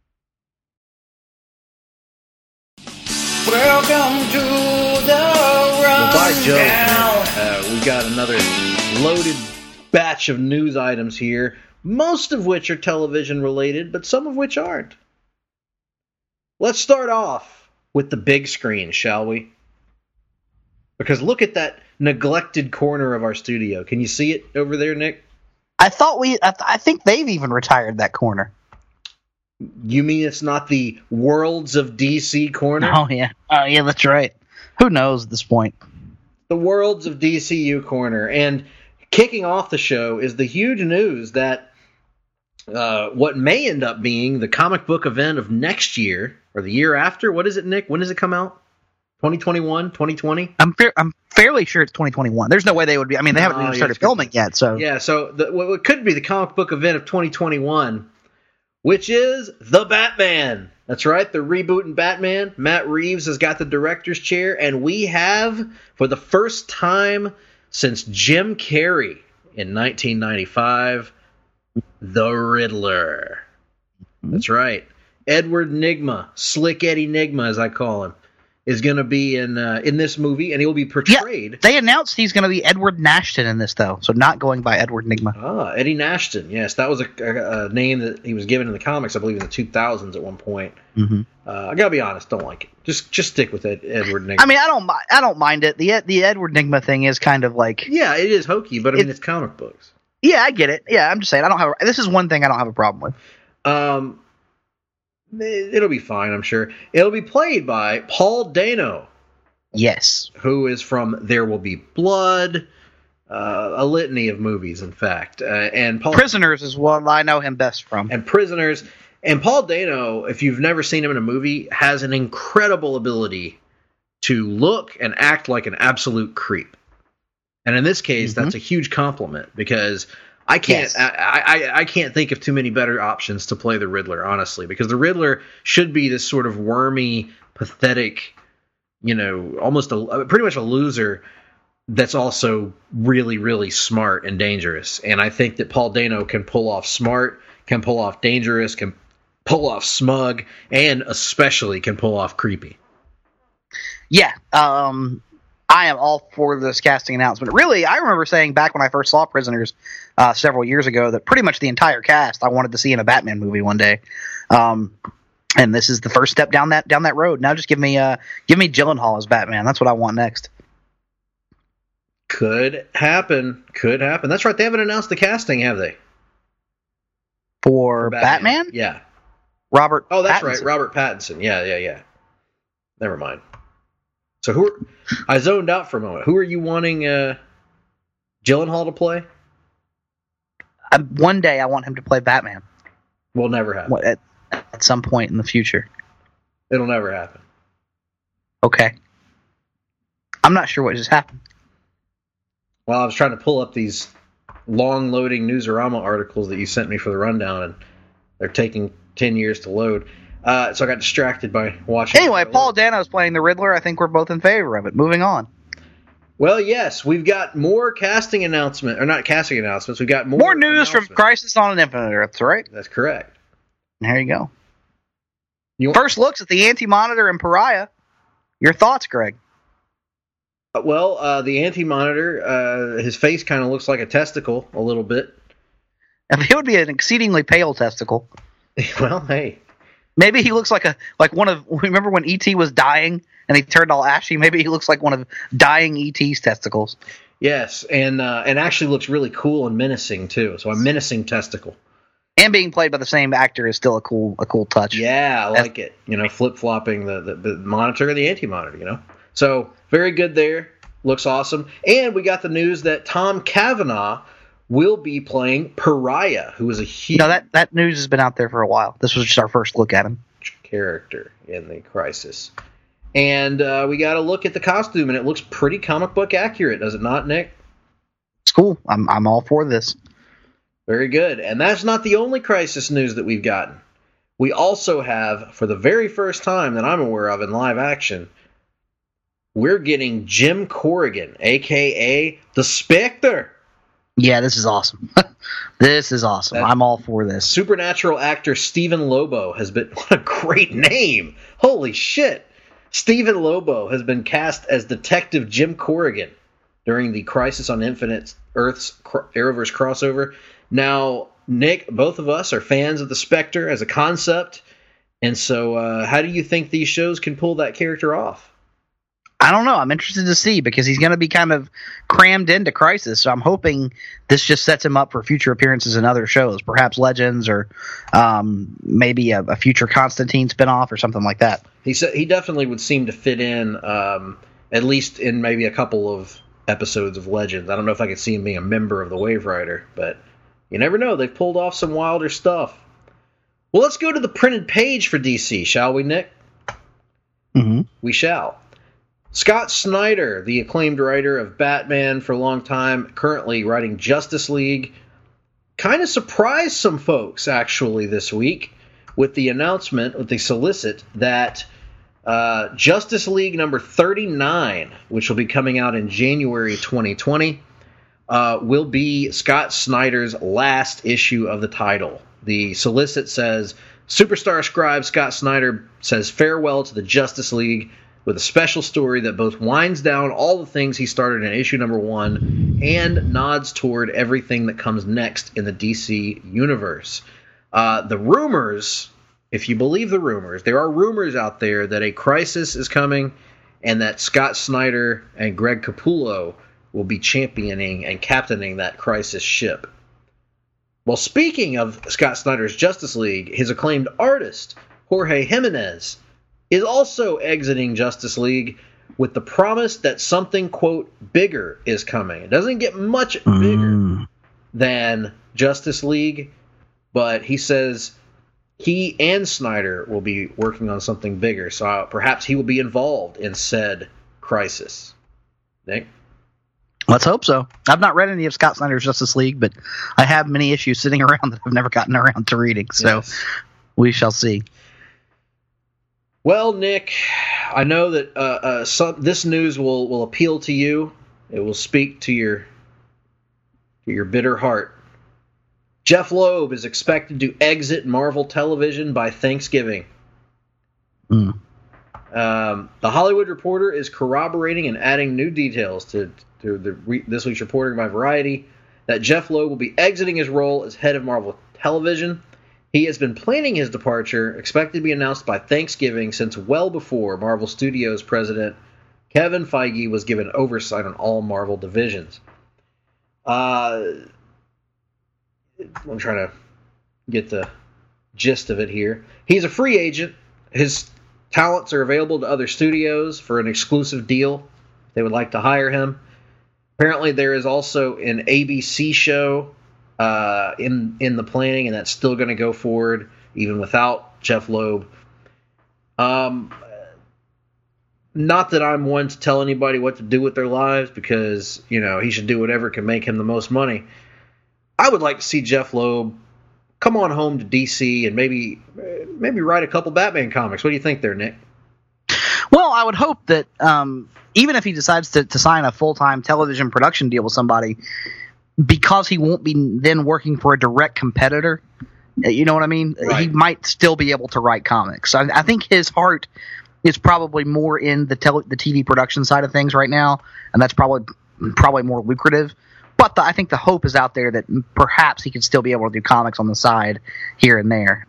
Welcome to the rundown. Well, by Jove, we've got another loaded batch of news items here. Most of which are television related, but some of which aren't. Let's start off with the big screen, shall we? Because look at that neglected corner of our studio. Can you see it over there, Nick? I think they've even retired that corner. You mean it's not the Worlds of DC corner? Oh yeah, that's right. Who knows at this point? The Worlds of DCU corner. And kicking off the show is the huge news that what may end up being the comic book event of next year, or the year after. What is it, Nick? When does it come out? 2021? 2020? I'm fairly sure it's 2021. There's no way they would be. I mean, they haven't even started filming yet. So yeah, so what could be the comic book event of 2021, which is The Batman. That's right, the rebooting Batman. Matt Reeves has got the director's chair, and we have, for the first time since Jim Carrey in 1995, the Riddler. That's right. Edward Nygma, Slick Eddie Nygma, as I call him, is going to be in this movie, and he'll be portrayed. Yeah, they announced he's going to be Edward Nashton in this, though, so not going by Edward Nygma. Ah, Eddie Nashton. Yes, that was a name that he was given in the comics, I believe, in the 2000s at one point. Mm-hmm. I gotta be honest, don't like it. Just stick with Edward Nygma. I mean, I don't mind it. The Edward Nygma thing is kind of like, yeah, it is hokey, but I mean, it's comic books. Yeah, I get it. Yeah, I'm just saying, this is one thing I don't have a problem with. It'll be fine, I'm sure. It'll be played by Paul Dano. Yes. Who is from There Will Be Blood, a litany of movies, in fact. And Prisoners is what I know him best from. And Prisoners. And Paul Dano, if you've never seen him in a movie, has an incredible ability to look and act like an absolute creep. And in this case, that's a huge compliment because I can't I can't think of too many better options to play the Riddler, honestly, because the Riddler should be this sort of wormy, pathetic, almost pretty much a loser that's also really, really smart and dangerous. And I think that Paul Dano can pull off smart, can pull off dangerous, can pull off smug, and especially can pull off creepy. Yeah, I am all for this casting announcement. Really, I remember saying back when I first saw Prisoners several years ago that pretty much the entire cast I wanted to see in a Batman movie one day. And this is the first step down that road. Now just give me Gyllenhaal as Batman. That's what I want next. Could happen. That's right. They haven't announced the casting, have they? For Batman? Yeah. Robert. Oh, that's Pattinson. right. Robert Pattinson. Yeah. Never mind. So I zoned out for a moment. Who are you wanting Gyllenhaal to play? One day I want him to play Batman. Will never happen. At some point in the future. It'll never happen. Okay. I'm not sure what just happened. Well, I was trying to pull up these long-loading Newsarama articles that you sent me for the rundown, and they're taking 10 years to load. So I got distracted by watching. Anyway, Paul Dano's playing the Riddler. I think we're both in favor of it. Moving on. Well, yes, we've got more casting announcements. Or not casting announcements. We've got more news from Crisis on Infinite Earths, right? That's correct. There you go. First looks at the Anti-Monitor and Pariah. Your thoughts, Greg? Well, the Anti-Monitor, his face kind of looks like a testicle a little bit. It would be an exceedingly pale testicle. Well, hey. Maybe he looks like one of. Remember when E.T. was dying and he turned all ashy? Maybe he looks like one of dying E.T.'s testicles. Yes, and actually looks really cool and menacing too. So a menacing testicle. And being played by the same actor is still a cool touch. Yeah, I like it. Flip flopping the Monitor and the Anti-Monitor. So very good there. Looks awesome. And we got the news that Tom Cavanaugh will be playing Pariah, who is a huge... No, that news has been out there for a while. This was just our first look at him. Character in the Crisis. And we got a look at the costume, and it looks pretty comic book accurate, does it not, Nick? It's cool. I'm all for this. Very good. And that's not the only Crisis news that we've gotten. We also have, for the very first time that I'm aware of in live action, we're getting Jim Corrigan, a.k.a. the Spectre. Yeah, this is awesome. This is awesome. I'm all for this. Supernatural actor Stephen Lobo has been... What a great name! Holy shit! Stephen Lobo has been cast as Detective Jim Corrigan during the Crisis on Infinite Earths Arrowverse crossover. Now, Nick, both of us are fans of the Spectre as a concept, and so how do you think these shows can pull that character off? I don't know. I'm interested to see because he's going to be kind of crammed into Crisis, so I'm hoping this just sets him up for future appearances in other shows, perhaps Legends or maybe a future Constantine spinoff or something like that. He definitely would seem to fit in, at least in maybe a couple of episodes of Legends. I don't know if I could see him being a member of the Wave Rider, but you never know. They've pulled off some wilder stuff. Well, let's go to the printed page for DC, shall we, Nick? Mm-hmm. We shall. Scott Snyder, the acclaimed writer of Batman for a long time, currently writing Justice League, kind of surprised some folks, actually, this week with the announcement, with the solicit, that Justice League number 39, which will be coming out in January 2020, will be Scott Snyder's last issue of the title. The solicit says, Superstar scribe Scott Snyder says farewell to the Justice League with a special story that both winds down all the things he started in issue number 1 and nods toward everything that comes next in the DC universe. The rumors, if you believe the rumors, there are rumors out there that a Crisis is coming and that Scott Snyder and Greg Capullo will be championing and captaining that Crisis ship. Well, speaking of Scott Snyder's Justice League, his acclaimed artist, Jorge Jimenez, is also exiting Justice League with the promise that something, quote, bigger is coming. It doesn't get much bigger than Justice League, but he says he and Snyder will be working on something bigger, so perhaps he will be involved in said crisis. Nick? Let's hope so. I've not read any of Scott Snyder's Justice League, but I have many issues sitting around that I've never gotten around to reading, so we shall see. Well, Nick, I know that this news will appeal to you. It will speak to your bitter heart. Jeff Loeb is expected to exit Marvel Television by Thanksgiving. The Hollywood Reporter is corroborating and adding new details to this week's reporting by Variety that Jeff Loeb will be exiting his role as head of Marvel Television. He has been planning his departure, expected to be announced by Thanksgiving, since well before Marvel Studios president Kevin Feige was given oversight on all Marvel divisions. I'm trying to get the gist of it here. He's a free agent. His talents are available to other studios for an exclusive deal. They would like to hire him. Apparently, there is also an ABC show in the planning, and that's still going to go forward even without Jeff Loeb. Not that I'm one to tell anybody what to do with their lives, because he should do whatever can make him the most money. I would like to see Jeff Loeb come on home to DC and maybe write a couple Batman comics. What do you think there, Nick? Well, I would hope that even if he decides to sign a full-time television production deal with somebody, because he won't be then working for a direct competitor, you know what I mean? Right. He might still be able to write comics. I think his heart is probably more in the TV production side of things right now, and that's probably more lucrative. But I think the hope is out there that perhaps he could still be able to do comics on the side here and there.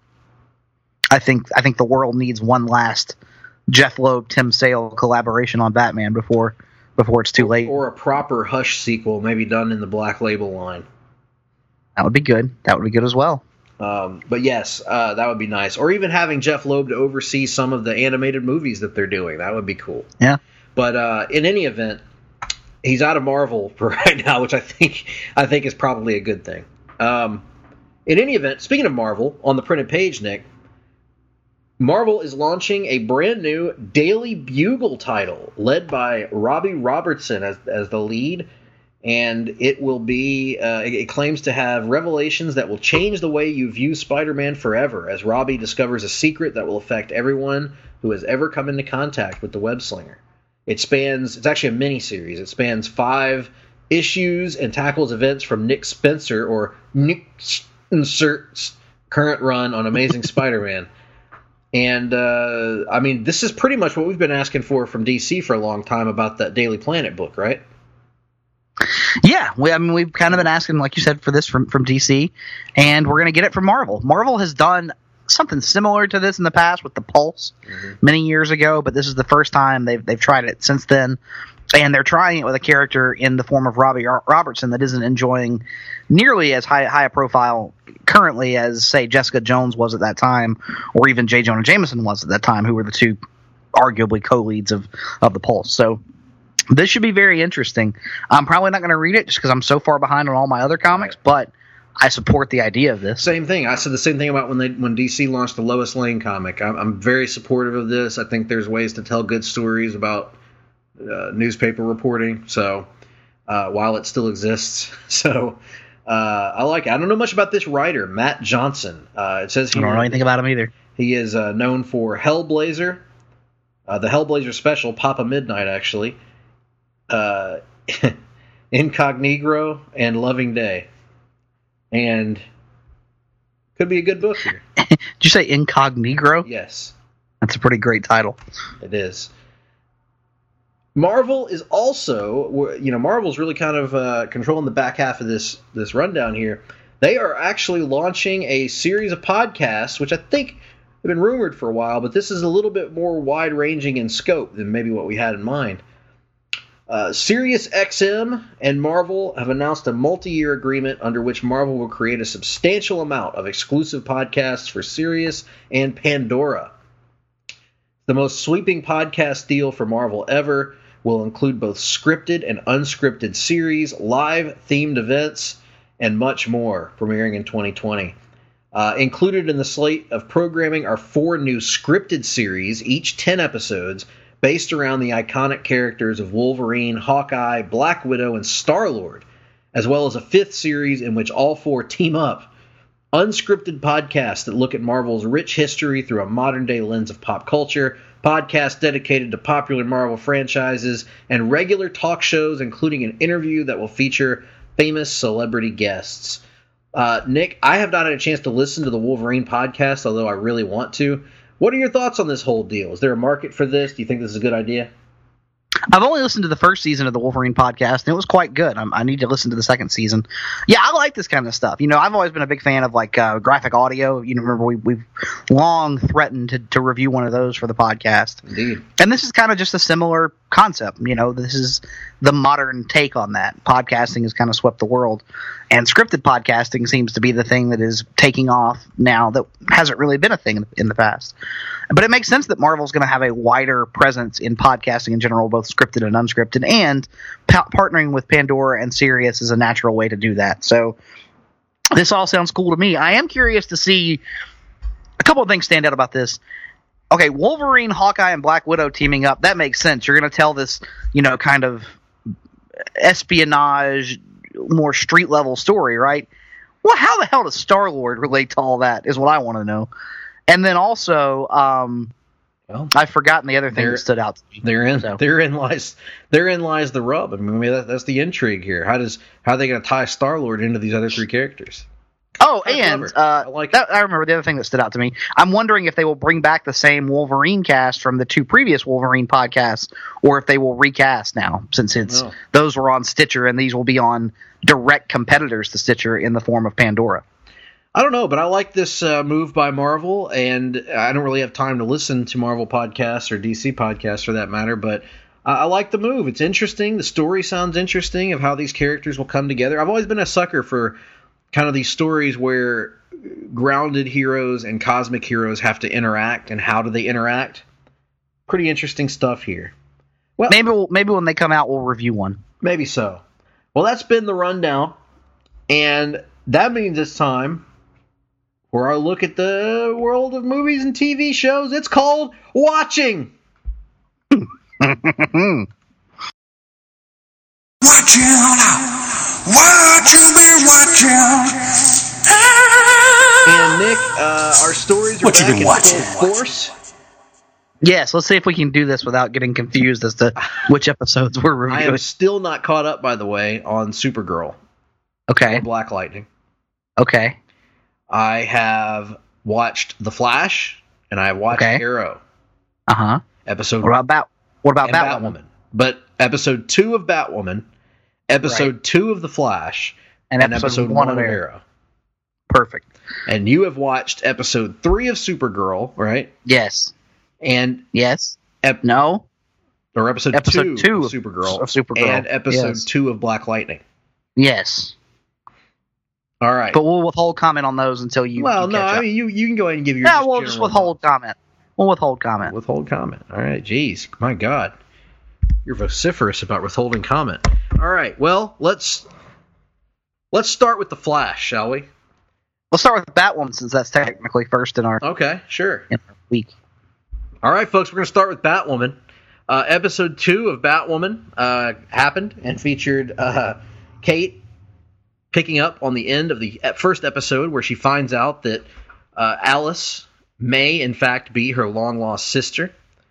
I think the world needs one last Jeff Loeb, Tim Sale collaboration on Batman before it's too late. Or a proper Hush sequel, maybe done in the Black Label line. That would be good. That would be good as well. But yes, that would be nice. Or even having Jeff Loeb to oversee some of the animated movies that they're doing. That would be cool. Yeah. But in any event, he's out of Marvel for right now, which I think is probably a good thing. In any event, speaking of Marvel, on the printed page, Nick, Marvel is launching a brand new Daily Bugle title led by Robbie Robertson as the lead, and it will be it claims to have revelations that will change the way you view Spider-Man forever, as Robbie discovers a secret that will affect everyone who has ever come into contact with the web-slinger. It's actually a mini-series. It spans 5 issues and tackles events from Nick Spencer, or Nick Spencer's current run on Amazing Spider-Man. And, this is pretty much what we've been asking for from DC for a long time about that Daily Planet book, right? Yeah, we've kind of been asking, like you said, for this from DC, and we're going to get it from Marvel. Marvel has done something similar to this in the past with the Pulse many years ago, but this is the first time they've tried it since then, and they're trying it with a character in the form of Robbie Robertson that isn't enjoying nearly as high a profile currently as, say, Jessica Jones was at that time, or even J. Jonah Jameson was at that time, who were the two arguably co-leads of the Pulse. So this should be very interesting. I'm probably not going to read it just because I'm so far behind on all my other comics, but I support the idea of this. Same thing. I said the same thing about when DC launched the Lois Lane comic. I'm very supportive of this. I think there's ways to tell good stories about newspaper reporting. So while it still exists, so I like it. I don't know much about this writer, Matt Johnson. It says I don't know anything about him either. He is known for Hellblazer, the Hellblazer special, Papa Midnight, actually, Incognito, and Loving Day. And could be a good book here. Did you say Incognito? Yes. That's a pretty great title. It is. Marvel is also, Marvel's really kind of controlling the back half of this rundown here. They are actually launching a series of podcasts, which I think have been rumored for a while, but this is a little bit more wide-ranging in scope than maybe what we had in mind. SiriusXM and Marvel have announced a multi-year agreement under which Marvel will create a substantial amount of exclusive podcasts for Sirius and Pandora. The most sweeping podcast deal for Marvel ever will include both scripted and unscripted series, live themed events, and much more, premiering in 2020. Included in the slate of programming are 4 new scripted series, each 10 episodes, based around the iconic characters of Wolverine, Hawkeye, Black Widow, and Star-Lord, as well as a 5th series in which all 4 team up. Unscripted podcasts that look at Marvel's rich history through a modern-day lens of pop culture, podcasts dedicated to popular Marvel franchises, and regular talk shows, including an interview that will feature famous celebrity guests. Nick, I have not had a chance to listen to the Wolverine podcast, although I really want to. What are your thoughts on this whole deal? Is there a market for this? Do you think this is a good idea? I've only listened to the first season of the Wolverine podcast, and it was quite good. I need to listen to the second season. Yeah, I like this kind of stuff. I've always been a big fan of graphic audio. Remember we've long threatened to review one of those for the podcast. Indeed. And this is kind of just a similar concept. This is the modern take on that. Podcasting has kind of swept the world, and scripted podcasting seems to be the thing that is taking off now that hasn't really been a thing in the past. But it makes sense that Marvel's going to have a wider presence in podcasting in general, both scripted and unscripted, and partnering with Pandora and Sirius is a natural way to do that. So this all sounds cool to me. I am curious to see a couple of things stand out about this. Okay, Wolverine, Hawkeye, and Black Widow teaming up, that makes sense. You're going to tell this, kind of espionage, more street-level story, right? Well, how the hell does Star-Lord relate to all that is what I want to know. And then also, I've forgotten the other thing that stood out to me. Therein lies the rub. I mean, that's the intrigue here. How are they going to tie Star-Lord into these other 3 characters? Oh, and I remember the other thing that stood out to me. I'm wondering if they will bring back the same Wolverine cast from the 2 previous Wolverine podcasts, or if they will recast now, since those were on Stitcher, and these will be on direct competitors to Stitcher in the form of Pandora. I don't know, but I like this move by Marvel, and I don't really have time to listen to Marvel podcasts or DC podcasts for that matter, but I like the move. It's interesting. The story sounds interesting of how these characters will come together. I've always been a sucker for kind of these stories where grounded heroes and cosmic heroes have to interact, and how do they interact? Pretty interesting stuff here. Well, maybe when they come out, we'll review one. Maybe so. Well, that's been the rundown, and that means it's time for our look at the world of movies and TV shows. It's called Watching. Watching, what you been watching? And Nick, our stories are What you back been in watching? full force. Yes, let's see if we can do this without getting confused as to which episodes we're reviewing. I am still not caught up, by the way, on Supergirl. Okay. Or Black Lightning. Okay. I have watched The Flash, and I have watched Arrow. Uh-huh. What about Batwoman? But episode 2 of Batwoman, episode 2 of The Flash, and episode 1 of Arrow. Perfect. And you have watched episode 3 of Supergirl, right? Yes. And yes. No. Or episode 2 of Supergirl. And episode 2 of Black Lightning. Yes. All right. But we'll withhold comment on those until you Well, you no, catch up. I mean, you can go ahead and give your we'll just withhold comment. We'll withhold comment. Withhold comment. All right. Jeez. My God. You're vociferous about withholding comment. All right. Well, let's start with The Flash, shall we? Let's start with Batwoman, since that's technically first in our week. All right, folks, we're going to start with Batwoman. Episode 2 of Batwoman happened and featured Kate picking up on the end of the first episode, where she finds out that Alice may, in fact, be her long-lost sister.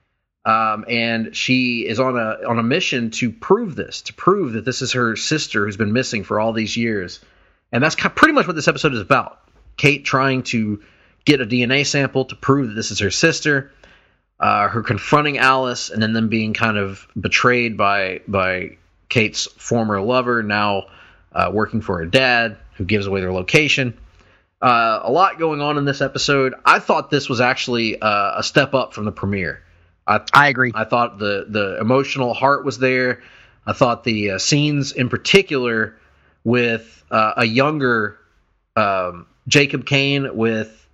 And she is on a mission to prove that this is her sister who's been missing for all these years. And that's pretty much what this episode is about. Kate trying to get a DNA sample to prove that this is her sister, her confronting Alice, and then them being kind of betrayed by Kate's former lover, now working for her dad, who gives away their location. A lot going on in this episode. I thought this was actually a step up from the premiere. I agree. I thought the emotional heart was there. I thought the scenes in particular with a younger Jacob Kane with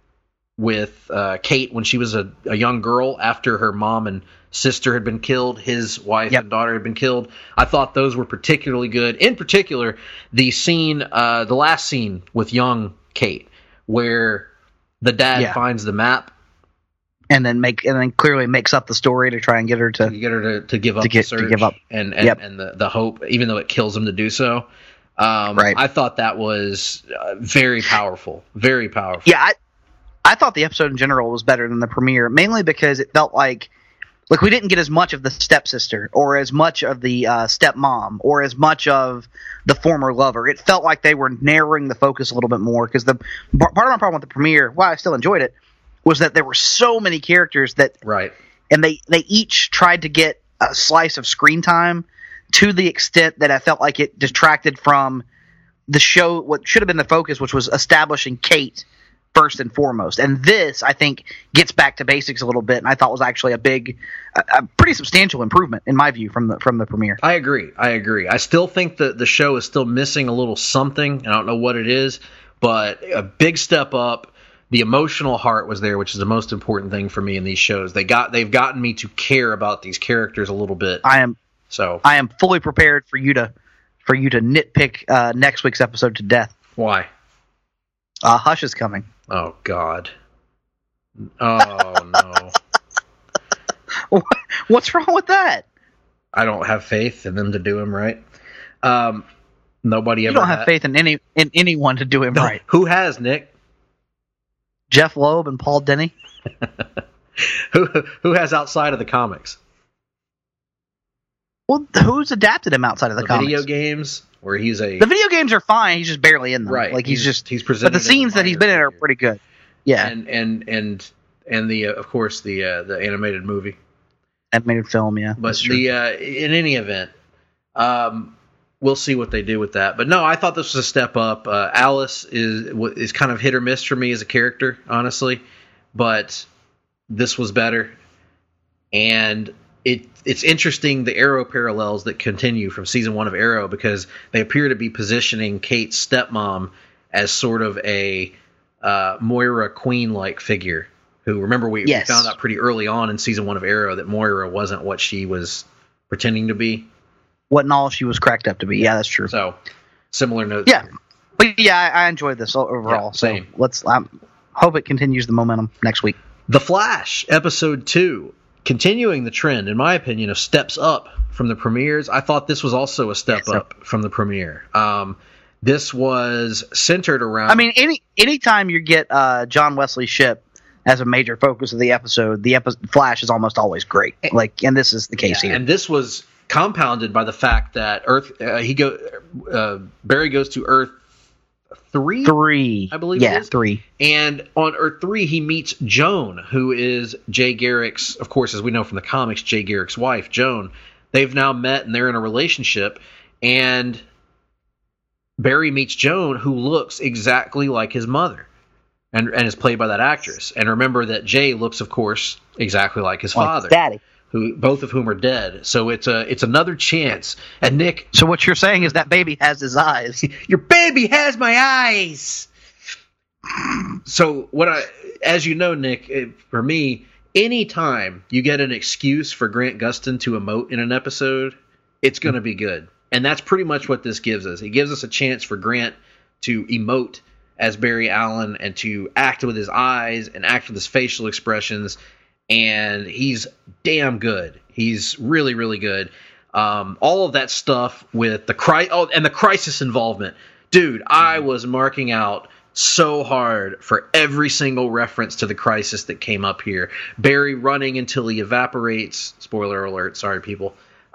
Kate when she was a young girl after her mom and sister had been killed, his wife and daughter had been killed. I thought those were particularly good. In particular, the last scene with young Kate, where the dad finds the map. And then clearly makes up the story to try and get her to give up the search, to give up. and the hope, even though it kills him to do so. Right. I thought that was very powerful, very powerful. Yeah, I thought the episode in general was better than the premiere, mainly because it felt like we didn't get as much of the stepsister or as much of the stepmom or as much of the former lover. It felt like they were narrowing the focus a little bit more, because part of my problem with the premiere, while I still enjoyed it, was that there were so many characters that and they each tried to get a slice of screen time to the extent that I felt like it detracted from the show, what should have been the focus, which was establishing Kate first and foremost. And this, I think, gets back to basics a little bit, and I thought was actually a pretty substantial improvement in my view from the premiere. I agree. I still think that the show is still missing a little something. I don't know what it is, but a big step up. The emotional heart was there, which is the most important thing for me in these shows. They've gotten me to care about these characters a little bit. I am fully prepared for you to nitpick next week's episode to death. Why? Hush is coming. Oh God. Oh no. What's wrong with that? I don't have faith in them to do him right. Nobody ever. You don't have faith in anyone to do him right. Who has, Nick? Jeff Loeb and Paul Denny. Who has outside of the comics? Well, who's adapted him outside of the comics? Video games, where the video games are fine. He's just barely in them. Right. Like he's presented. But the scenes that he's been in are pretty good. Yeah. And the of course the animated movie, animated film. Yeah. But in any event, we'll see what they do with that. But no, I thought this was a step up. Alice is kind of hit or miss for me as a character, honestly, but this was better. And it's interesting, the Arrow parallels that continue from season 1 of Arrow, because they appear to be positioning Kate's stepmom as sort of a Moira Queen-like figure. Who, remember, we found out pretty early on in season 1 of Arrow that Moira wasn't what she was pretending to be. Wasn't all she was cracked up to be. Yeah, that's true. So, similar notes. Yeah, but I enjoyed this overall. Yeah, same. So let's hope it continues the momentum next week. The Flash, episode 2, continuing the trend, in my opinion, of steps up from the premieres. I thought this was also a step up from the premiere. This was centered around. I mean, anytime you get John Wesley Shipp as a major focus of the episode, Flash is almost always great. And this is the case here. And this was compounded by the fact that Barry goes to Earth 3, I believe. Yeah, it is. 3. And on Earth 3, he meets Joan, who is Jay Garrick's, of course, as we know from the comics, Jay Garrick's wife, Joan. They've now met and they're in a relationship, and Barry meets Joan, who looks exactly like his mother, and is played by that actress. And remember that Jay looks, of course, exactly like his father, Daddy. Both of whom are dead. So it's another chance. And Nick, so what you're saying is that baby has his eyes. Your baby has my eyes. So as you know, Nick, for me, anytime you get an excuse for Grant Gustin to emote in an episode, it's going to be good. And that's pretty much what this gives us. It gives us a chance for Grant to emote as Barry Allen and to act with his eyes and act with his facial expressions. And he's damn good. He's really, really good. All of that stuff with the crisis involvement. Dude, I was marking out so hard for every single reference to the crisis that came up here. Barry running until he evaporates. Spoiler alert. Sorry, people.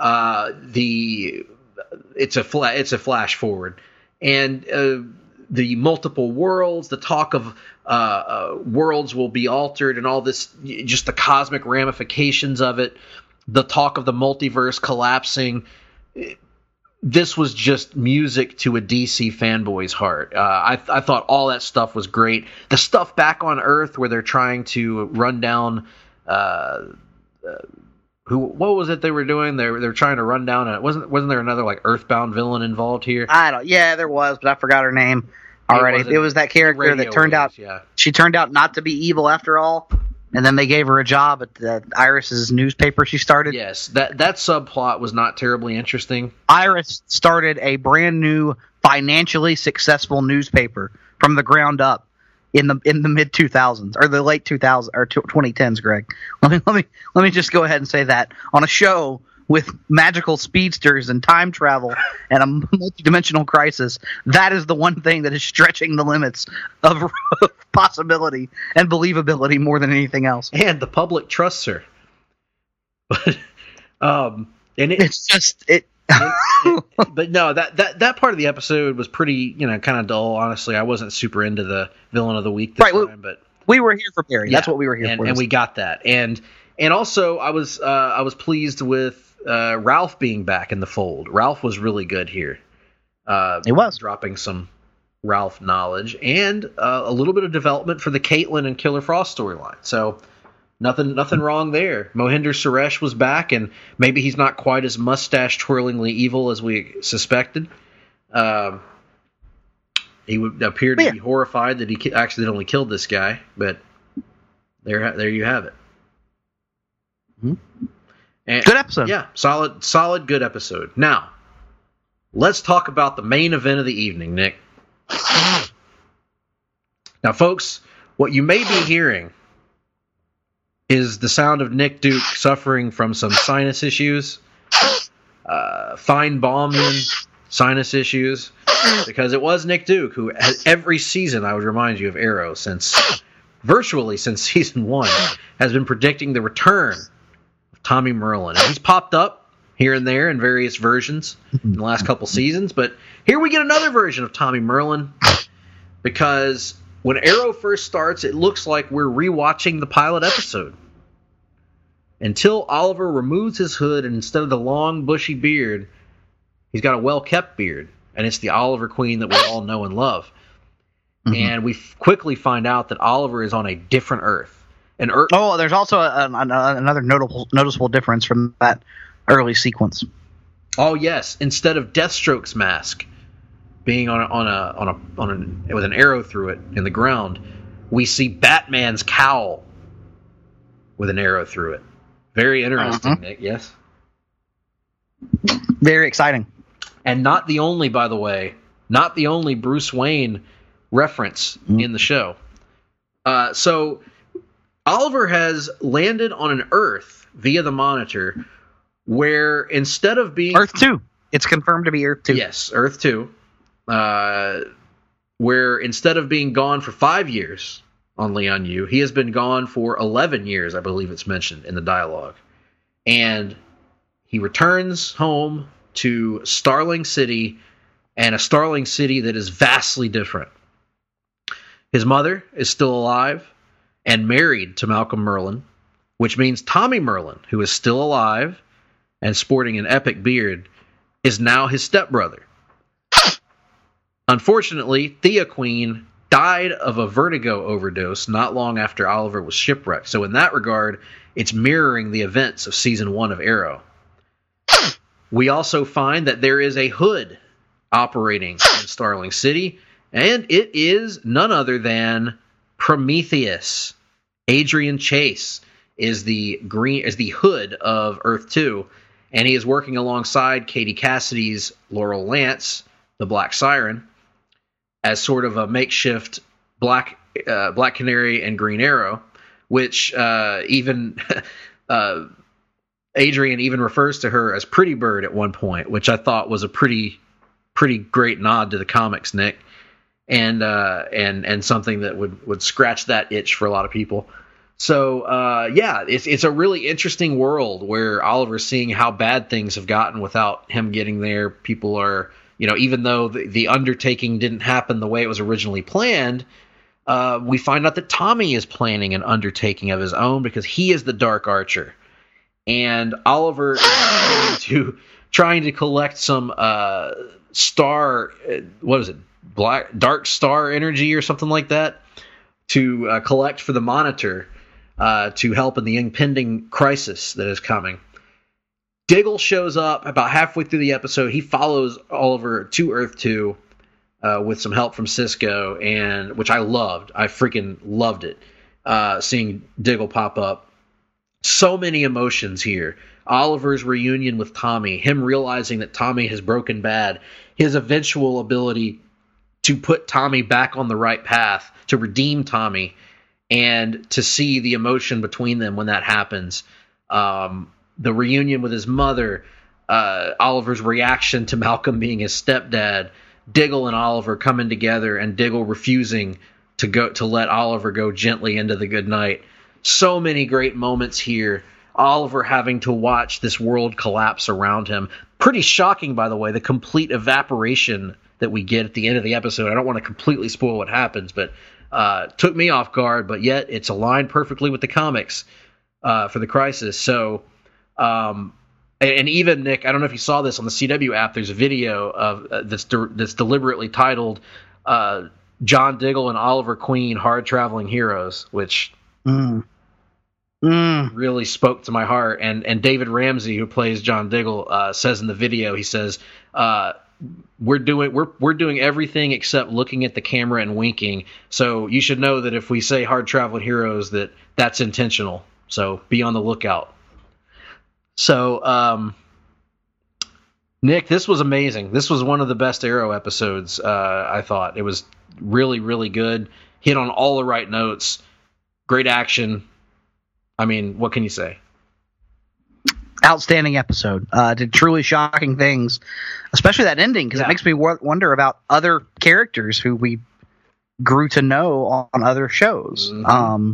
It's a flash forward. And the multiple worlds, the talk of worlds will be altered and all this, just the cosmic ramifications of it, the talk of the multiverse collapsing. This was just music to a DC fanboy's heart. I thought all that stuff was great. The stuff back on Earth where they're trying to run down what was it they were doing? They were trying to run down wasn't there another like Earthbound villain involved here? Yeah, there was, but I forgot her name already. It was that character that turned out she turned out not to be evil after all, and then they gave her a job at Iris's newspaper she started. Yes, that subplot was not terribly interesting. Iris started a brand new financially successful newspaper from the ground up. in the mid 2000s or the late 2000s or 2010s, Greg. Let me just go ahead and say that on a show with magical speedsters and time travel and a multidimensional crisis, that is the one thing that is stretching the limits of possibility and believability more than anything else. And the public trusts her. But it's just it. But no, that part of the episode was pretty, kind of dull. Honestly, I wasn't super into the villain of the week this time, but we were here for Barry. That's what we were here for, and we got that. And also, I was pleased with Ralph being back in the fold. Ralph was really good here. He was dropping some Ralph knowledge and a little bit of development for the Caitlin and Killer Frost storyline. So. Nothing wrong there. Mohinder Suresh was back, and maybe he's not quite as mustache-twirlingly evil as we suspected. He would appear to be horrified that he accidentally killed this guy, but there you have it. Mm-hmm. And, good episode. Yeah, solid, good episode. Now, let's talk about the main event of the evening, Nick. Now, folks, what you may be hearing is the sound of Nick Duke suffering from some sinus issues, Feinbaumian sinus issues, because it was Nick Duke who, every season, I would remind you of Arrow, virtually since season 1, has been predicting the return of Tommy Merlin. And he's popped up here and there in various versions in the last couple seasons, but here we get another version of Tommy Merlin, because when Arrow first starts, it looks like we're rewatching the pilot episode. Until Oliver removes his hood, and instead of the long, bushy beard, he's got a well-kept beard. And it's the Oliver Queen that we all know and love. Mm-hmm. And we quickly find out that Oliver is on a different Earth. Oh, there's also another noticeable difference from that early sequence. Oh, yes. Instead of Deathstroke's mask being with an arrow through it in the ground, we see Batman's cowl with an arrow through it. Very interesting, Nick, yes? Very exciting. And not the only Bruce Wayne reference in the show. So Oliver has landed on an Earth via the Monitor where instead of being... Earth 2. It's confirmed to be Earth 2. Yes, Earth 2. Where instead of being gone for 5 years on Lian-Yu, he has been gone for 11 years, I believe it's mentioned in the dialogue. And he returns home to Starling City, and a Starling City that is vastly different. His mother is still alive and married to Malcolm Merlyn, which means Tommy Merlyn, who is still alive and sporting an epic beard, is now his stepbrother. Unfortunately, Thea Queen died of a vertigo overdose not long after Oliver was shipwrecked. So in that regard, it's mirroring the events of season 1 of Arrow. We also find that there is a hood operating in Starling City, and it is none other than Prometheus. Adrian Chase is the hood of Earth 2, and he is working alongside Katie Cassidy's Laurel Lance, the Black Siren, as sort of a makeshift Black Canary and Green Arrow, which even Adrian even refers to her as Pretty Bird at one point, which I thought was a pretty great nod to the comics, Nick, and something that would scratch that itch for a lot of people. So it's a really interesting world where Oliver's seeing how bad things have gotten without him getting there. People are, even though the undertaking didn't happen the way it was originally planned, we find out that Tommy is planning an undertaking of his own because he is the Dark Archer. And Oliver is trying to collect some dark star energy or something like that to collect for the Monitor to help in the impending crisis that is coming. Diggle shows up about halfway through the episode. He follows Oliver to Earth 2 with some help from Cisco, and which I loved. I freaking loved it, seeing Diggle pop up. So many emotions here. Oliver's reunion with Tommy, him realizing that Tommy has broken bad, his eventual ability to put Tommy back on the right path, to redeem Tommy, and to see the emotion between them when that happens. The reunion with his mother, Oliver's reaction to Malcolm being his stepdad, Diggle and Oliver coming together, and Diggle refusing to let Oliver go gently into the good night. So many great moments here. Oliver having to watch this world collapse around him. Pretty shocking, by the way, the complete evaporation that we get at the end of the episode. I don't want to completely spoil what happens, but took me off guard, but yet it's aligned perfectly with the comics for the Crisis. So, and even, Nick, I don't know if you saw this on the CW app, there's a video of that's deliberately titled John Diggle and Oliver Queen, Hard Traveling Heroes, which really spoke to my heart. And David Ramsey, who plays John Diggle, says in the video, he says, we're doing everything except looking at the camera and winking. So you should know that if we say Hard Traveling Heroes, that's intentional. So be on the lookout. So, Nick, this was amazing. This was one of the best Arrow episodes, I thought. It was really, really good. Hit on all the right notes. Great action. I mean, what can you say? Outstanding episode. Did truly shocking things, especially that ending, because it makes me wonder about other characters who we grew to know on other shows. Mm-hmm.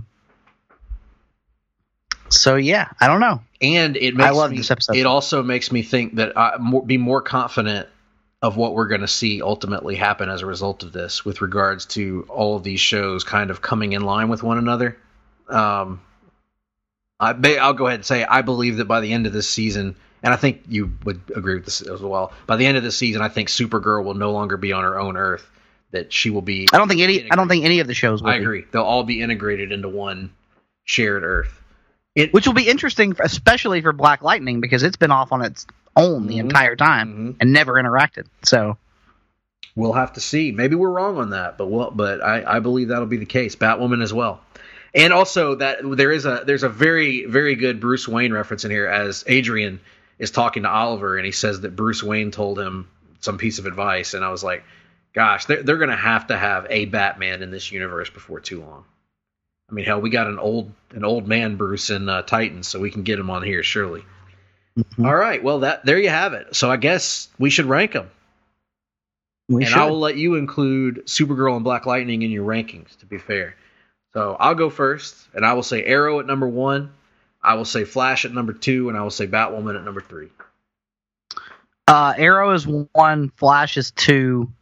So yeah, I don't know. And I love this episode. It also makes me think that be more confident of what we're going to see ultimately happen as a result of this, with regards to all of these shows kind of coming in line with one another. I'll go ahead and say I believe that by the end of this season, and I think you would agree with this as well, by the end of this season, I think Supergirl will no longer be on her own Earth. That she will be. I don't think any of the shows will. I agree. They'll all be integrated into one shared Earth. Which will be interesting, especially for Black Lightning, because it's been off on its own the entire time and never interacted. So we'll have to see. Maybe we're wrong on that, but I believe that'll be the case. Batwoman as well. And also that there's a very, very good Bruce Wayne reference in here, as Adrian is talking to Oliver, and he says that Bruce Wayne told him some piece of advice, and I was like, gosh, they're going to have a Batman in this universe before too long. I mean, hell, we got an old man Bruce in Titans, so we can get him on here surely. Mm-hmm. All right, well there you have it. So I guess we should rank them. I will let you include Supergirl and Black Lightning in your rankings, to be fair. So I'll go first, and I will say Arrow at number 1, I will say Flash at number 2, and I will say Batwoman at number 3. Arrow is 1, Flash is 2,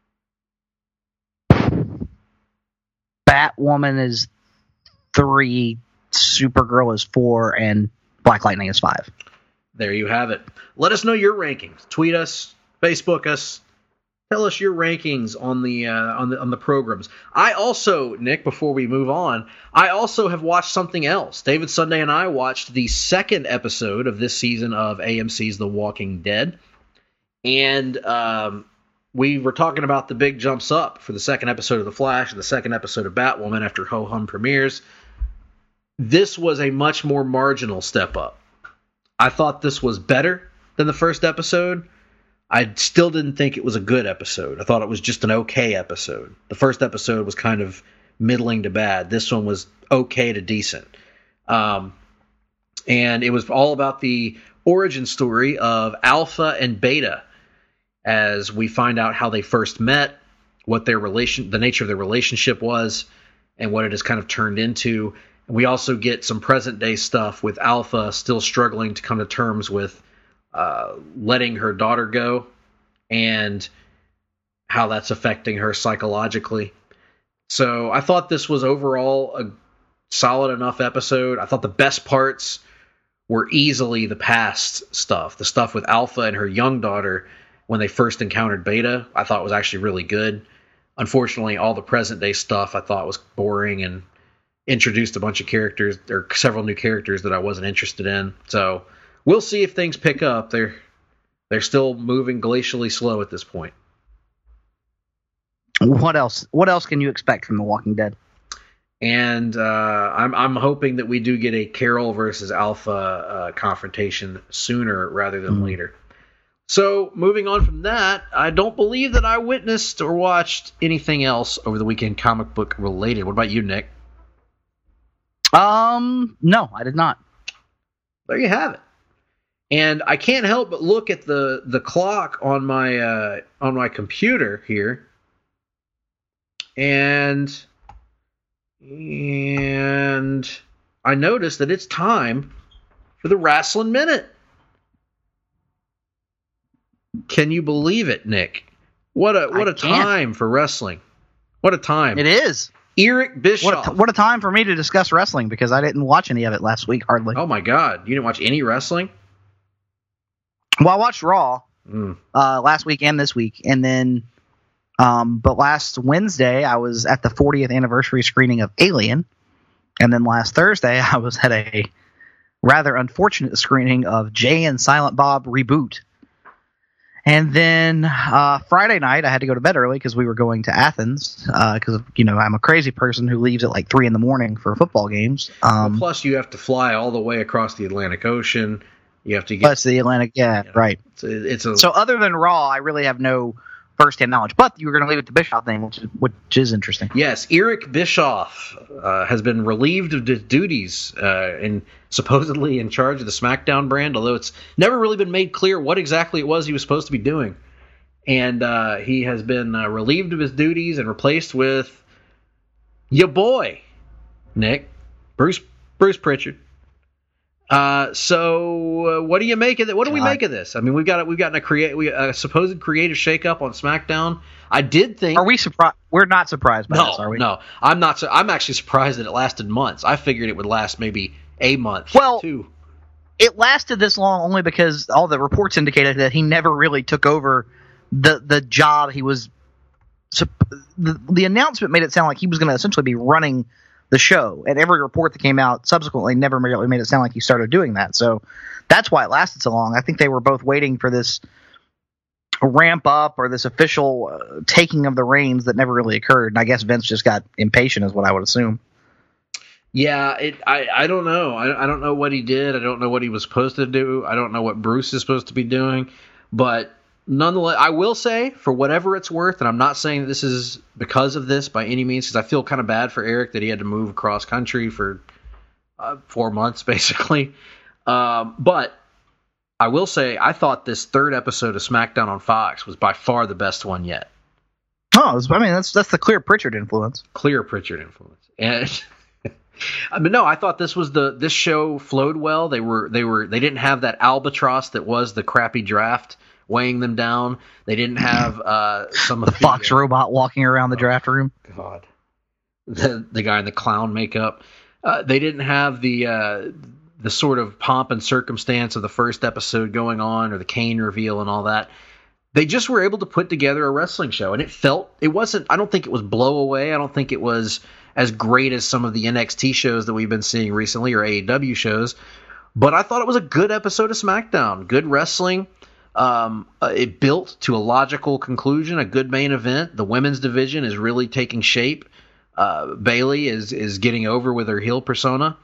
Batwoman is 3, Supergirl is 4, and Black Lightning is 5. There you have it. Let us know your rankings. Tweet us, Facebook us. Tell us your rankings on the programs. I also, Nick, before we move on, I also have watched something else. David Sunday and I watched the second episode of this season of AMC's The Walking Dead, and we were talking about the big jumps up for the second episode of The Flash and the second episode of Batwoman after Ho-Hum premieres. This was a much more marginal step up. I thought this was better than the first episode. I still didn't think it was a good episode. I thought it was just an okay episode. The first episode was kind of middling to bad. This one was okay to decent. And it was all about the origin story of Alpha and Beta, as we find out how they first met, what the nature of their relationship was, and what it has kind of turned into. And we also get some present day stuff with Alpha still struggling to come to terms with letting her daughter go, and how that's affecting her psychologically. So I thought this was overall a solid enough episode. I thought the best parts were easily the past stuff. The stuff with Alpha and her young daughter when they first encountered Beta, I thought was actually really good. Unfortunately, all the present day stuff I thought was boring and introduced a bunch of characters, or several new characters that I wasn't interested in. So we'll see if things pick up. They're still moving glacially slow at this point. What else? What else can you expect from The Walking Dead? And I'm hoping that we do get a Carol versus Alpha confrontation sooner rather than later. So, moving on from that, I don't believe that I witnessed or watched anything else over the weekend comic book related. What about you, Nick? No, I did not. There you have it. And I can't help but look at the clock on my computer here, and I noticed that it's time for the Wrestling Minute. Can you believe it, Nick? What a time for wrestling. What a time. It is. Eric Bischoff. What a time for me to discuss wrestling, because I didn't watch any of it last week, hardly. Oh, my God. You didn't watch any wrestling? Well, I watched Raw last week and this week, and then but last Wednesday I was at the 40th anniversary screening of Alien, and then last Thursday I was at a rather unfortunate screening of Jay and Silent Bob Reboot. And then Friday night, I had to go to bed early because we were going to Athens because, I'm a crazy person who leaves at like 3 a.m. for football games. Plus, you have to fly all the way across the Atlantic Ocean. You have to get... Plus the Atlantic, right. So other than Raw, I really have no first-hand knowledge. But you were going to leave it to Bischoff thing, which is interesting. Yes, Eric Bischoff has been relieved of his duties and supposedly in charge of the SmackDown brand, although it's never really been made clear what exactly it was he was supposed to be doing. And he has been relieved of his duties and replaced with your boy, Nick, Bruce Pritchard. So what do you make of it? What do we make of this? I mean, we've gotten a supposed creative shakeup on SmackDown. I did think. Are we surprised? We're not surprised by this, are we? No, I'm not. I'm actually surprised that it lasted months. I figured it would last maybe a month. Well, 2. It lasted this long only because all the reports indicated that he never really took over the job he was. The announcement made it sound like he was going to essentially be running the show, and every report that came out subsequently never really made it sound like he started doing that. So that's why it lasted so long. I think they were both waiting for this ramp up or this official taking of the reins that never really occurred. And I guess Vince just got impatient, is what I would assume. Yeah, I don't know. I don't know what he did. I don't know what he was supposed to do. I don't know what Bruce is supposed to be doing. But nonetheless, I will say, for whatever it's worth, and I'm not saying that this is because of this by any means, because I feel kind of bad for Eric that he had to move across country for 4 months, basically. But I will say, I thought this third episode of SmackDown on Fox was by far the best one yet. Oh, I mean, that's the clear Pritchard influence. Clear Pritchard influence. And I mean, no, I thought this show flowed well. They didn't have that albatross that was the crappy draft weighing them down. They didn't have some of the Fox robot walking around the draft room. God, the guy in the clown makeup. They didn't have the sort of pomp and circumstance of the first episode going on, or the Kane reveal and all that. They just were able to put together a wrestling show, and it wasn't. I don't think it was blow away. I don't think it was as great as some of the NXT shows that we've been seeing recently, or AEW shows. But I thought it was a good episode of SmackDown. Good wrestling. It built to a logical conclusion, a good main event. The women's division is really taking shape. Bayley is getting over with her heel persona.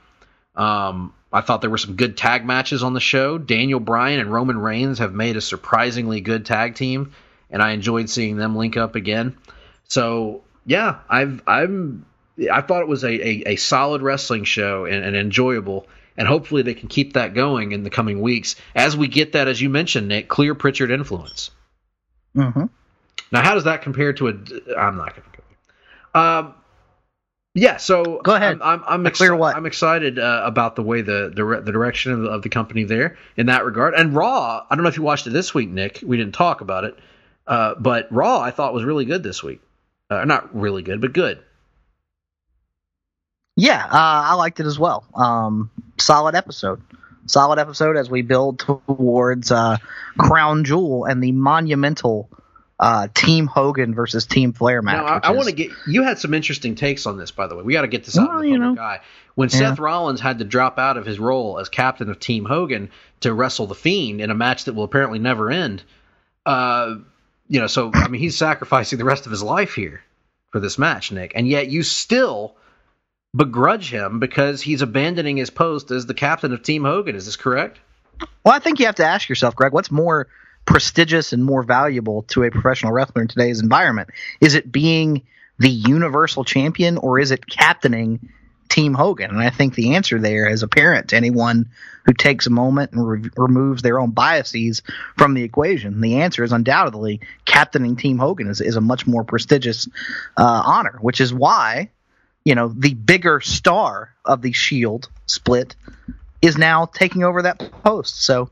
I thought there were some good tag matches on the show. Daniel Bryan and Roman Reigns have made a surprisingly good tag team, and I enjoyed seeing them link up again. So yeah, I thought it was a solid wrestling show and enjoyable. And hopefully they can keep that going in the coming weeks as we get that, as you mentioned, Nick, clear Pritchard influence. Mm-hmm. Now, how does that compare to I'm not going to go. Yeah, so go ahead. I'm excited about the way the direction of the company there in that regard. And Raw, I don't know if you watched it this week, Nick. We didn't talk about it, but Raw I thought was really good this week. Not really good, but good. Yeah, I liked it as well. Solid episode as we build towards Crown Jewel and the monumental Team Hogan versus Team Flair match. Now, I want to get you had some interesting takes on this, by the way. We got to get this out to the public eye. When Seth Rollins had to drop out of his role as captain of Team Hogan to wrestle the Fiend in a match that will apparently never end, so I mean he's sacrificing the rest of his life here for this match, Nick, and yet you still begrudge him because he's abandoning his post as the captain of Team Hogan. Is this correct? Well, I think you have to ask yourself, Greg, what's more prestigious and more valuable to a professional wrestler in today's environment? Is it being the universal champion, or is it captaining Team Hogan? And I think the answer there is apparent to anyone who takes a moment and removes their own biases from the equation. The answer is undoubtedly captaining Team Hogan is a much more prestigious honor, which is why, the bigger star of the Shield split is now taking over that post. So,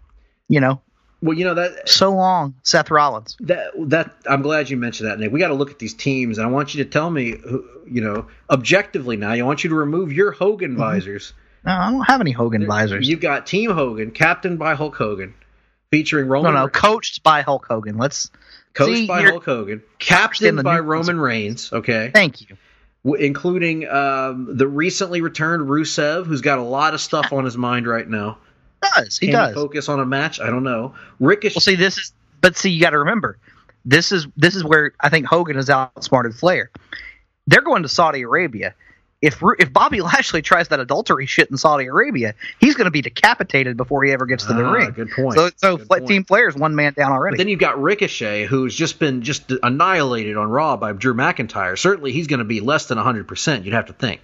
that so long, Seth Rollins. That I'm glad you mentioned that, Nick. We got to look at these teams, and I want you to tell me, objectively now. I want you to remove your Hogan visors. No, I don't have any Hogan visors. You've got Team Hogan, captained by Hulk Hogan, featuring Roman. No, coached by Hulk Hogan. Coached by Hulk Hogan, captained by Roman Reigns. Okay, thank you. Including the recently returned Rusev, who's got a lot of stuff on his mind right now. He does. Focus on a match? I don't know. Ricochet. Well, you got to remember, this is where I think Hogan has outsmarted Flair. They're going to Saudi Arabia. If Bobby Lashley tries that adultery shit in Saudi Arabia, he's going to be decapitated before he ever gets to the ring. Good point. So Team Flair's one man down already. But then you've got Ricochet, who's just been annihilated on Raw by Drew McIntyre. Certainly, he's going to be less than 100%. You'd have to think.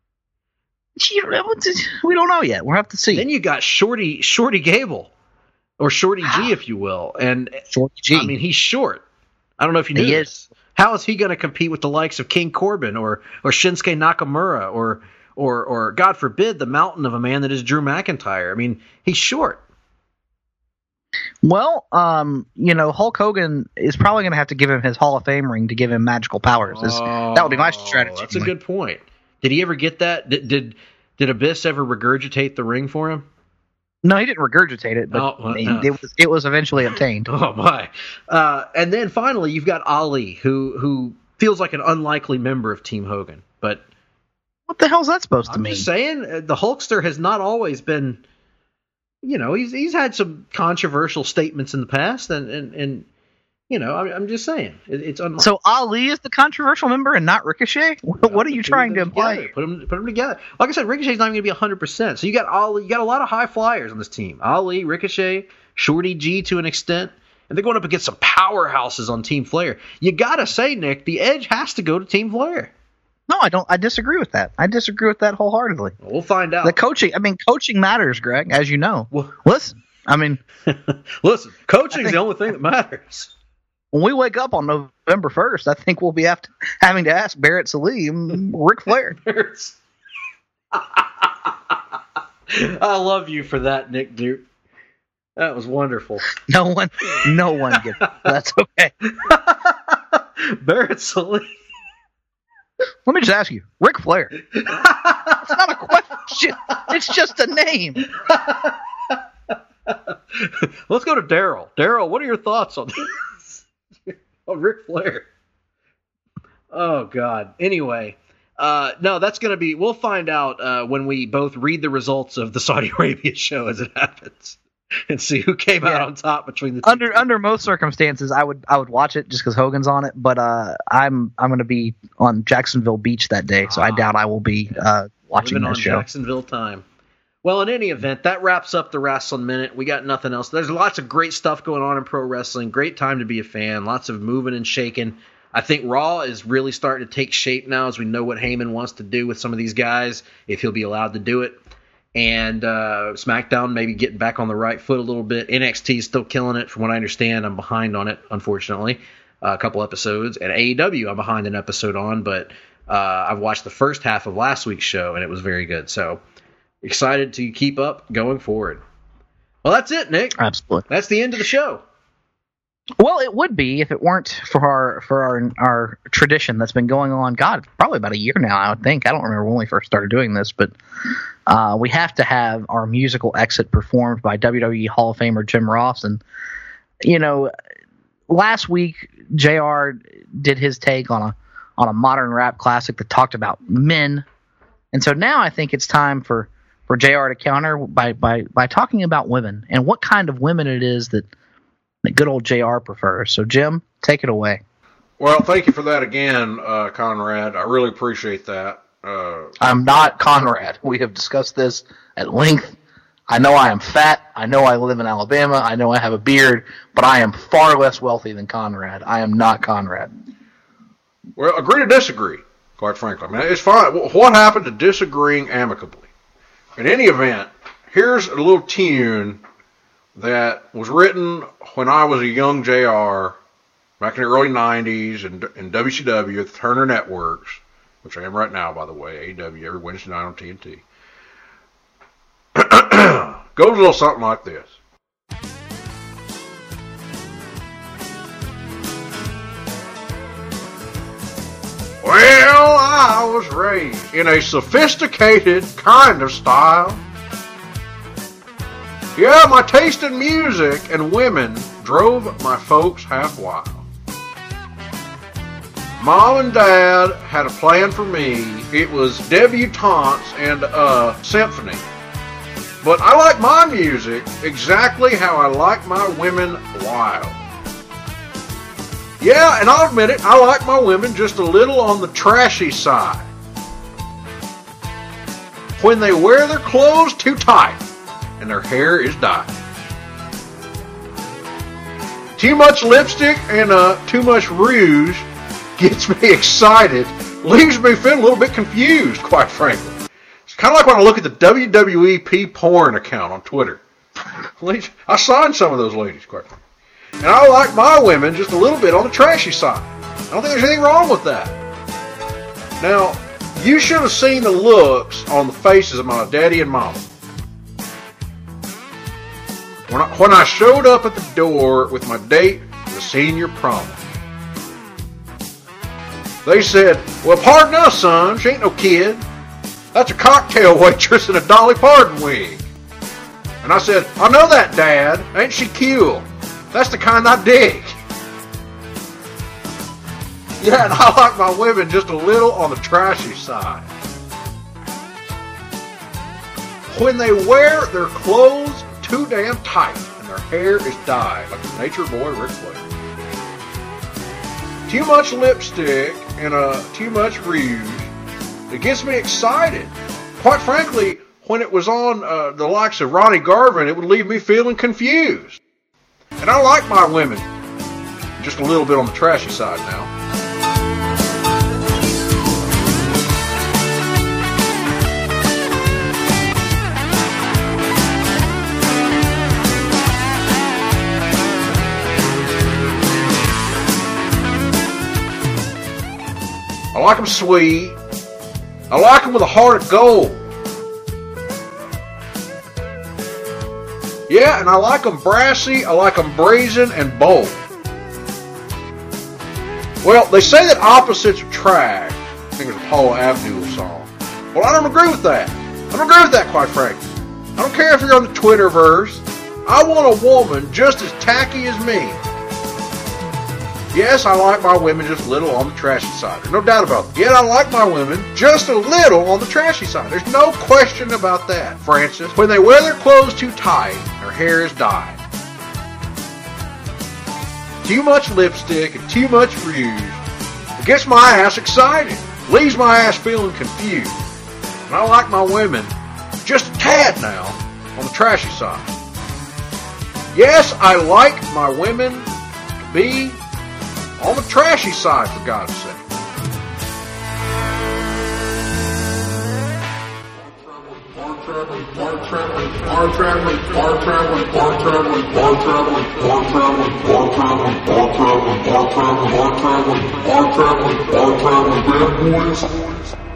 We don't know yet. We'll have to see. Then you got Shorty Gable, or Shorty G, if you will, and Shorty G. I mean, he's short. I don't know if you knew this. How is he going to compete with the likes of King Corbin or Shinsuke Nakamura or God forbid the mountain of a man that is Drew McIntyre? I mean, he's short. Well, Hulk Hogan is probably going to have to give him his Hall of Fame ring to give him magical powers. That would be my strategy. That's a good point. Did he ever get that? Did Abyss ever regurgitate the ring for him? No, he didn't regurgitate it, but it was eventually obtained. Oh my! And then finally, you've got Ali, who feels like an unlikely member of Team Hogan. But what the hell is that supposed to mean? I'm just saying, the Hulkster has not always been. He's had some controversial statements in the past, and I'm just saying it's unlikely. So Ali is the controversial member and not Ricochet? What are you trying to imply? Put them together. Like I said, Ricochet's not even going to be 100%. So you got Ali, you got a lot of high flyers on this team. Ali, Ricochet, Shorty G to an extent, and they're going up against some powerhouses on Team Flair. You got to say, Nick, the edge has to go to Team Flair. No, I don't. I disagree with that. I disagree with that wholeheartedly. We'll find out. The coaching matters, Greg, as you know. Well, listen, coaching's the only thing that matters. When we wake up on November 1st, I think we'll be having to ask Barrett Salim, Ric Flair. I love you for that, Nick Duke. That was wonderful. No one gets it. That's okay. Barrett Salim. Let me just ask you, Ric Flair. It's not a question. It's just a name. Let's go to Daryl. Daryl, what are your thoughts on this? On Ric Flair. Oh, God. Anyway, no, that's going to be... We'll find out when we both read the results of the Saudi Arabia show as it happens. And see who came out on top between the two. Under most circumstances, I would watch it just because Hogan's on it. But I'm going to be on Jacksonville Beach that day, so I doubt I will be watching that show. Jacksonville time. Well, in any event, that wraps up the Wrestling Minute. We got nothing else. There's lots of great stuff going on in pro wrestling. Great time to be a fan. Lots of moving and shaking. I think Raw is really starting to take shape now as we know what Heyman wants to do with some of these guys, if he'll be allowed to do it. And SmackDown maybe getting back on the right foot a little bit. NXT is still killing it, from what I understand. I'm behind on it, unfortunately, a couple episodes. And AEW I'm behind an episode on, but I've watched the first half of last week's show, and it was very good. So excited to keep up going forward. Well, that's it, Nick. Absolutely. That's the end of the show. Well, it would be if it weren't for our tradition that's been going on, God, probably about a year now, I would think. I don't remember when we first started doing this, but we have to have our musical exit performed by WWE Hall of Famer Jim Ross. And, last week, JR did his take on a modern rap classic that talked about men. And so now I think it's time for JR to counter by talking about women and what kind of women it is that good old JR prefers. So, Jim, take it away. Well, thank you for that again, Conrad. I really appreciate that. I'm not Conrad. We have discussed this at length. I know I am fat. I know I live in Alabama. I know I have a beard, but I am far less wealthy than Conrad. I am not Conrad. Well, agree to disagree, quite frankly. I mean, it's fine. What happened to disagreeing amicably? In any event, here's a little tune that was written when I was a young JR back in the early 90s in WCW at the Turner Networks, which I am right now, by the way, AEW every Wednesday night on TNT. Goes a little something like this. Well, I was raised in a sophisticated kind of style. Yeah, my taste in music and women drove my folks half wild. Mom and Dad had a plan for me. It was debutantes and a symphony. But I like my music exactly how I like my women wild. Yeah, and I'll admit it, I like my women just a little on the trashy side. When they wear their clothes too tight and their hair is dyed. Too much lipstick and too much rouge gets me excited, leaves me feeling a little bit confused, quite frankly. It's kind of like when I look at the WWEP porn account on Twitter. I signed some of those ladies, quite frankly. And I like my women just a little bit on the trashy side. I don't think there's anything wrong with that. Now, you should have seen the looks on the faces of my daddy and mama. When I showed up at the door with my date for the senior prom. They said, well, pardon us, son, she ain't no kid. That's a cocktail waitress in a Dolly Parton wig. And I said, I know that, Dad. Ain't she cute? That's the kind I dig. Yeah, and I like my women just a little on the trashy side. When they wear their clothes too damn tight and their hair is dyed like the nature boy Ric Flair. Too much lipstick and too much rouge. It gets me excited. Quite frankly, when it was on the likes of Ronnie Garvin, it would leave me feeling confused. And I like my women just a little bit on the trashy side now. I like them sweet. I like them with a heart of gold. Yeah, and I like them brassy, I like them brazen and bold. Well, they say that opposites attract. I think it's a Paul Abdul song. Well, I don't agree with that. I don't agree with that, quite frankly. I don't care if you're on the Twitterverse. I want a woman just as tacky as me. Yes, I like my women just a little on the trashy side. There's no doubt about that. Yet I like my women just a little on the trashy side. There's no question about that, Francis. When they wear their clothes too tight, their hair is dyed. Too much lipstick and too much rouge. It gets my ass excited. Leaves my ass feeling confused. And I like my women just a tad now on the trashy side. Yes, I like my women to be on the trashy side, for God's sake. Bar traveling, bad boys.